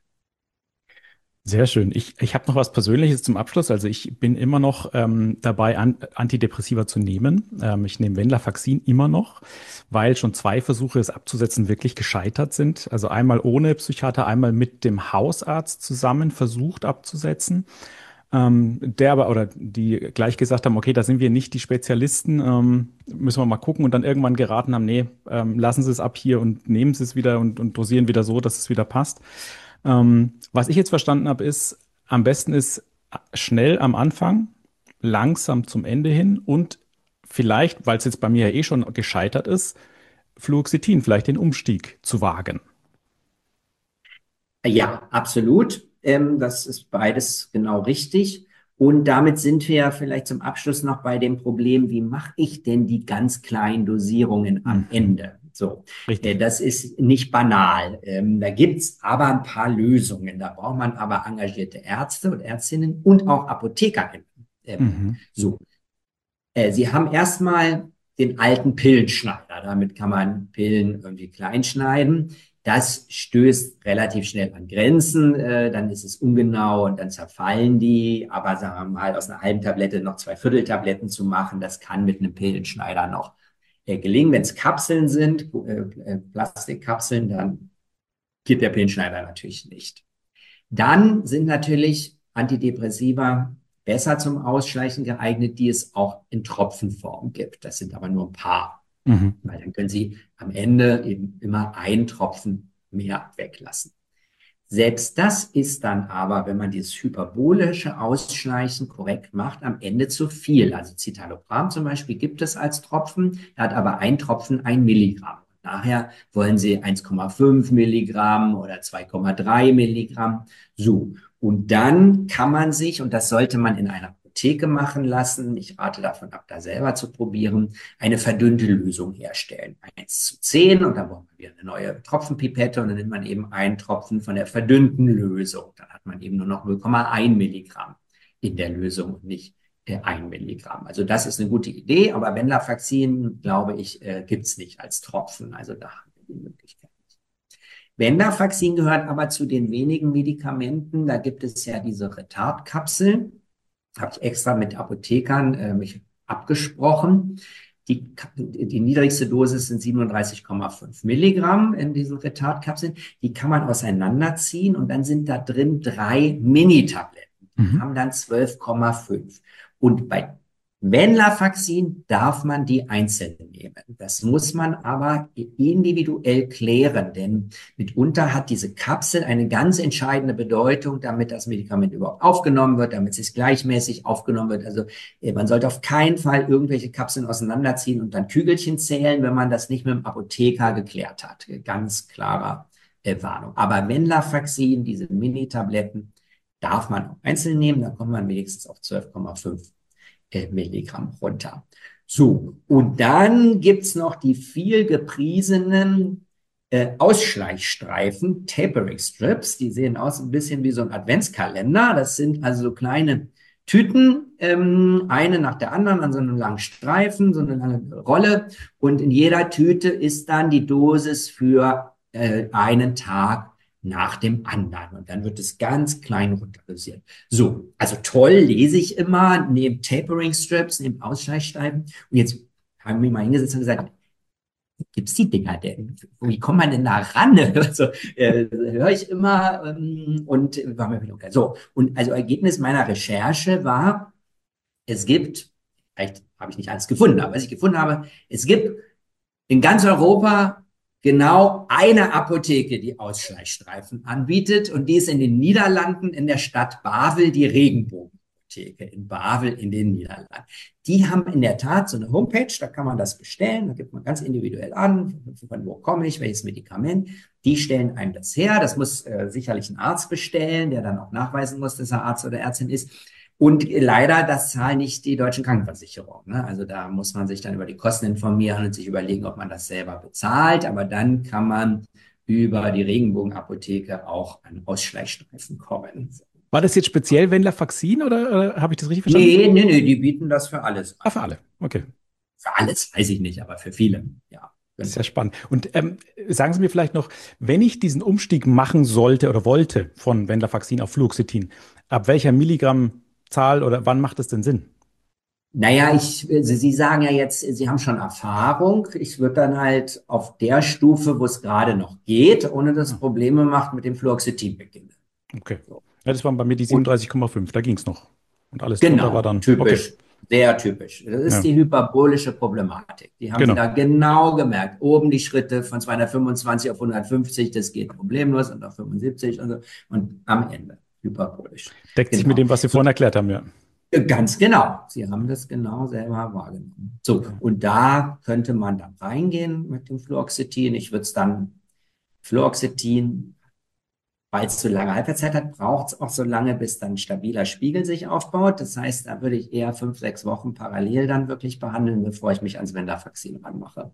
Sehr schön. Ich, ich habe noch was Persönliches zum Abschluss. Also ich bin immer noch ähm, dabei, an, Antidepressiva zu nehmen. Ähm, ich nehme Venlafaxin immer noch, weil schon zwei Versuche, es abzusetzen, wirklich gescheitert sind. Also einmal ohne Psychiater, einmal mit dem Hausarzt zusammen versucht abzusetzen. Ähm, der aber, oder die gleich gesagt haben, okay, da sind wir nicht die Spezialisten, ähm, müssen wir mal gucken und dann irgendwann geraten haben, nee, ähm, lassen Sie es ab hier und nehmen Sie es wieder und, und dosieren wieder so, dass es wieder passt. Ähm, was ich jetzt verstanden habe, ist, am besten ist schnell am Anfang, langsam zum Ende hin und vielleicht, weil es jetzt bei mir ja eh schon gescheitert ist, Fluoxetin, vielleicht den Umstieg zu wagen. Ja, absolut. Ähm, das ist beides genau richtig. Und damit sind wir ja vielleicht zum Abschluss noch bei dem Problem, wie mache ich denn die ganz kleinen Dosierungen am Mhm. Ende? So, äh, Richtig. das ist nicht banal. Ähm, da gibt's aber ein paar Lösungen. Da braucht man aber engagierte Ärzte und Ärztinnen und auch Apothekerinnen. Ähm, Mhm. so, äh, Sie haben erstmal den alten Pillenschneider. Damit kann man Pillen irgendwie klein schneiden. Das stößt relativ schnell an Grenzen. Äh, dann ist es ungenau und dann zerfallen die. Aber sagen wir mal, aus einer halben Tablette noch zwei Vierteltabletten zu machen, das kann mit einem Pillenschneider noch äh, gelingen. Wenn es Kapseln sind, äh, äh, Plastikkapseln, dann geht der Pillenschneider natürlich nicht. Dann sind natürlich Antidepressiva besser zum Ausschleichen geeignet, die es auch in Tropfenform gibt. Das sind aber nur ein paar, Mhm. weil dann können Sie am Ende eben immer einen Tropfen mehr weglassen. Selbst das ist dann aber, wenn man dieses hyperbolische Ausschleichen korrekt macht, am Ende zu viel. Also Citalopram zum Beispiel gibt es als Tropfen, da hat aber ein Tropfen ein Milligramm. Nachher wollen Sie eins Komma fünf Milligramm oder zwei Komma drei Milligramm. So. Und dann kann man sich, und das sollte man in einer Apotheke machen lassen, ich rate davon ab, da selber zu probieren, eine verdünnte Lösung herstellen. Eins zu zehn und dann braucht man wieder eine neue Tropfenpipette und dann nimmt man eben einen Tropfen von der verdünnten Lösung. Dann hat man eben nur noch null Komma eins Milligramm in der Lösung und nicht äh, ein Milligramm. Also das ist eine gute Idee, aber Venlafaxin, glaube ich, äh, gibt es nicht als Tropfen. Also da haben wir die Möglichkeit. Venlafaxin gehört aber zu den wenigen Medikamenten, da gibt es ja diese Retardkapseln, habe ich extra mit Apothekern äh, mich abgesprochen. Die, die niedrigste Dosis sind siebenunddreißig Komma fünf Milligramm in diesen Retardkapseln. Die kann man auseinanderziehen und dann sind da drin drei Mini-Tabletten. Die Mhm. haben dann zwölf Komma fünf. Und bei Venlafaxin darf man die einzeln nehmen. Das muss man aber individuell klären, denn mitunter hat diese Kapsel eine ganz entscheidende Bedeutung, damit das Medikament überhaupt aufgenommen wird, damit es gleichmäßig aufgenommen wird. Also man sollte auf keinen Fall irgendwelche Kapseln auseinanderziehen und dann Kügelchen zählen, wenn man das nicht mit dem Apotheker geklärt hat. Ganz klarer äh, Warnung. Aber Venlafaxin, diese Mini-Tabletten, darf man auch einzeln nehmen, dann kommt man wenigstens auf zwölf Komma fünf Milligramm runter. So, und dann gibt's noch die viel gepriesenen äh, Ausschleichstreifen, Tapering Strips. Die sehen aus ein bisschen wie so ein Adventskalender. Das sind also so kleine Tüten, ähm, eine nach der anderen an so einem langen Streifen, so eine lange Rolle. Und in jeder Tüte ist dann die Dosis für äh, einen Tag nach dem anderen. Und dann wird es ganz klein runterdosiert. So, also toll lese ich immer, neben Tapering Strips, neben Ausschleichstreifen. Und jetzt haben wir mal hingesetzt und gesagt, gibt's die Dinger denn? Wie kommt man denn da ran? Also, äh, höre ich immer ähm, und war mir wieder okay. So, und also Ergebnis meiner Recherche war, es gibt, vielleicht habe ich nicht alles gefunden, aber was ich gefunden habe, es gibt in ganz Europa genau eine Apotheke, die Ausschleichstreifen anbietet. Und die ist in den Niederlanden in der Stadt Basel, die Regenbogenapotheke in Basel in den Niederlanden. Die haben in der Tat so eine Homepage, da kann man das bestellen, da gibt man ganz individuell an, von wo komme ich, welches Medikament. Die stellen einem das her. Das muss äh, sicherlich ein Arzt bestellen, der dann auch nachweisen muss, dass er Arzt oder Ärztin ist. Und leider, das zahlen nicht die deutschen Krankenversicherungen. Ne? Also da muss man sich dann über die Kosten informieren und sich überlegen, ob man das selber bezahlt. Aber dann kann man über die Regenbogenapotheke auch an Ausschleichstreifen kommen. War das jetzt speziell Venlafaxin oder, oder habe ich das richtig verstanden? Nee, nee, nee, die bieten das für alles an. Ah, für alle. Okay. Für alles weiß ich nicht, aber für viele, ja. Sehr spannend. Und ähm, sagen Sie mir vielleicht noch, wenn ich diesen Umstieg machen sollte oder wollte von Venlafaxin auf Fluoxetin, ab welcher Milligrammzahl oder wann macht das denn Sinn? Naja, ich, Sie, Sie sagen ja jetzt, Sie haben schon Erfahrung. Ich würde dann halt auf der Stufe, wo es gerade noch geht, ohne dass es Ah, Probleme macht, mit dem Fluoxetin beginnen. okay. So. Ja, das waren bei mir die Und siebenunddreißig Komma fünf, da ging es noch. Und alles drunter war genau, dann, okay. typisch, sehr typisch. Das ist Ja, die hyperbolische Problematik. Die haben Sie genau. da genau gemerkt. Oben die Schritte von zweihundertfünfundzwanzig auf hundertfünfzig, das geht problemlos und auf fünfundsiebzig und so. Und am Ende hyperbolisch. Deckt sich mit Genau. dem, was Sie So, vorhin erklärt haben, ja. ganz genau. Sie haben das genau selber wahrgenommen. So, Ja. und da könnte man dann reingehen mit dem Fluoxetin. Ich würde es dann Fluoxetin, weil es zu lange Halbwertszeit hat, braucht es auch so lange, bis dann ein stabiler Spiegel sich aufbaut. Das heißt, da würde ich eher fünf, sechs Wochen parallel dann wirklich behandeln, bevor ich mich ans Venlafaxin ranmache.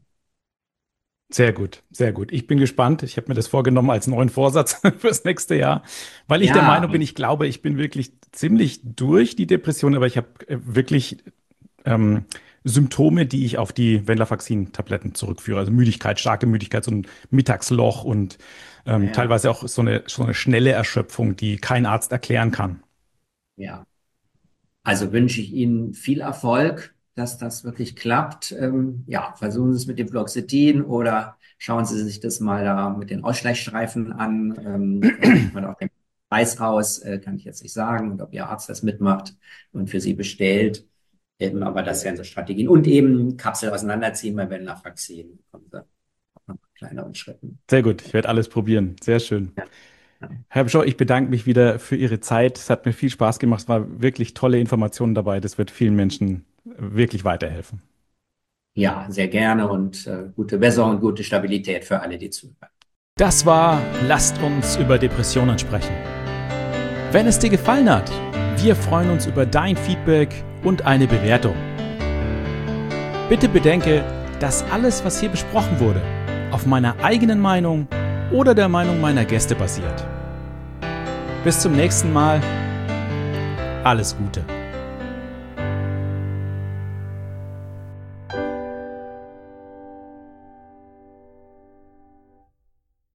Sehr gut, sehr gut. Ich bin gespannt. Ich habe mir das vorgenommen als neuen Vorsatz fürs nächste Jahr, weil ich der Ja, Meinung bin, ich glaube, ich bin wirklich ziemlich durch die Depression, aber ich habe äh, wirklich ähm, Symptome, die ich auf die Venlafaxin-Tabletten zurückführe. Also Müdigkeit, starke Müdigkeit, so ein Mittagsloch und ähm, ja, teilweise auch so eine, so eine schnelle Erschöpfung, die kein Arzt erklären kann. ja. Also wünsche ich Ihnen viel Erfolg, dass das wirklich klappt. Ähm, ja, versuchen Sie es mit dem Fluoxetin oder schauen Sie sich das mal da mit den Ausschleichstreifen an. Ähm, da kriegt man auch den Preis raus, äh, kann ich jetzt nicht sagen, und ob Ihr Arzt das mitmacht und für Sie bestellt. Eben, aber das wären so Strategien. Und eben Kapsel auseinanderziehen bei Venlafaxin. Kommen Sie auch noch mit kleineren Schritten. Sehr gut, ich werde alles probieren. Sehr schön. Ja, ja. Herr Bischof, ich bedanke mich wieder für Ihre Zeit. Es hat mir viel Spaß gemacht. Es war wirklich tolle Informationen dabei. Das wird vielen Menschen wirklich weiterhelfen. Ja, sehr gerne und äh, gute Besserung und gute Stabilität für alle, die zuhören. Das war Lasst uns über Depressionen sprechen. Wenn es dir gefallen hat, wir freuen uns über dein Feedback und eine Bewertung. Bitte bedenke, dass alles, was hier besprochen wurde, auf meiner eigenen Meinung oder der Meinung meiner Gäste basiert. Bis zum nächsten Mal. Alles Gute.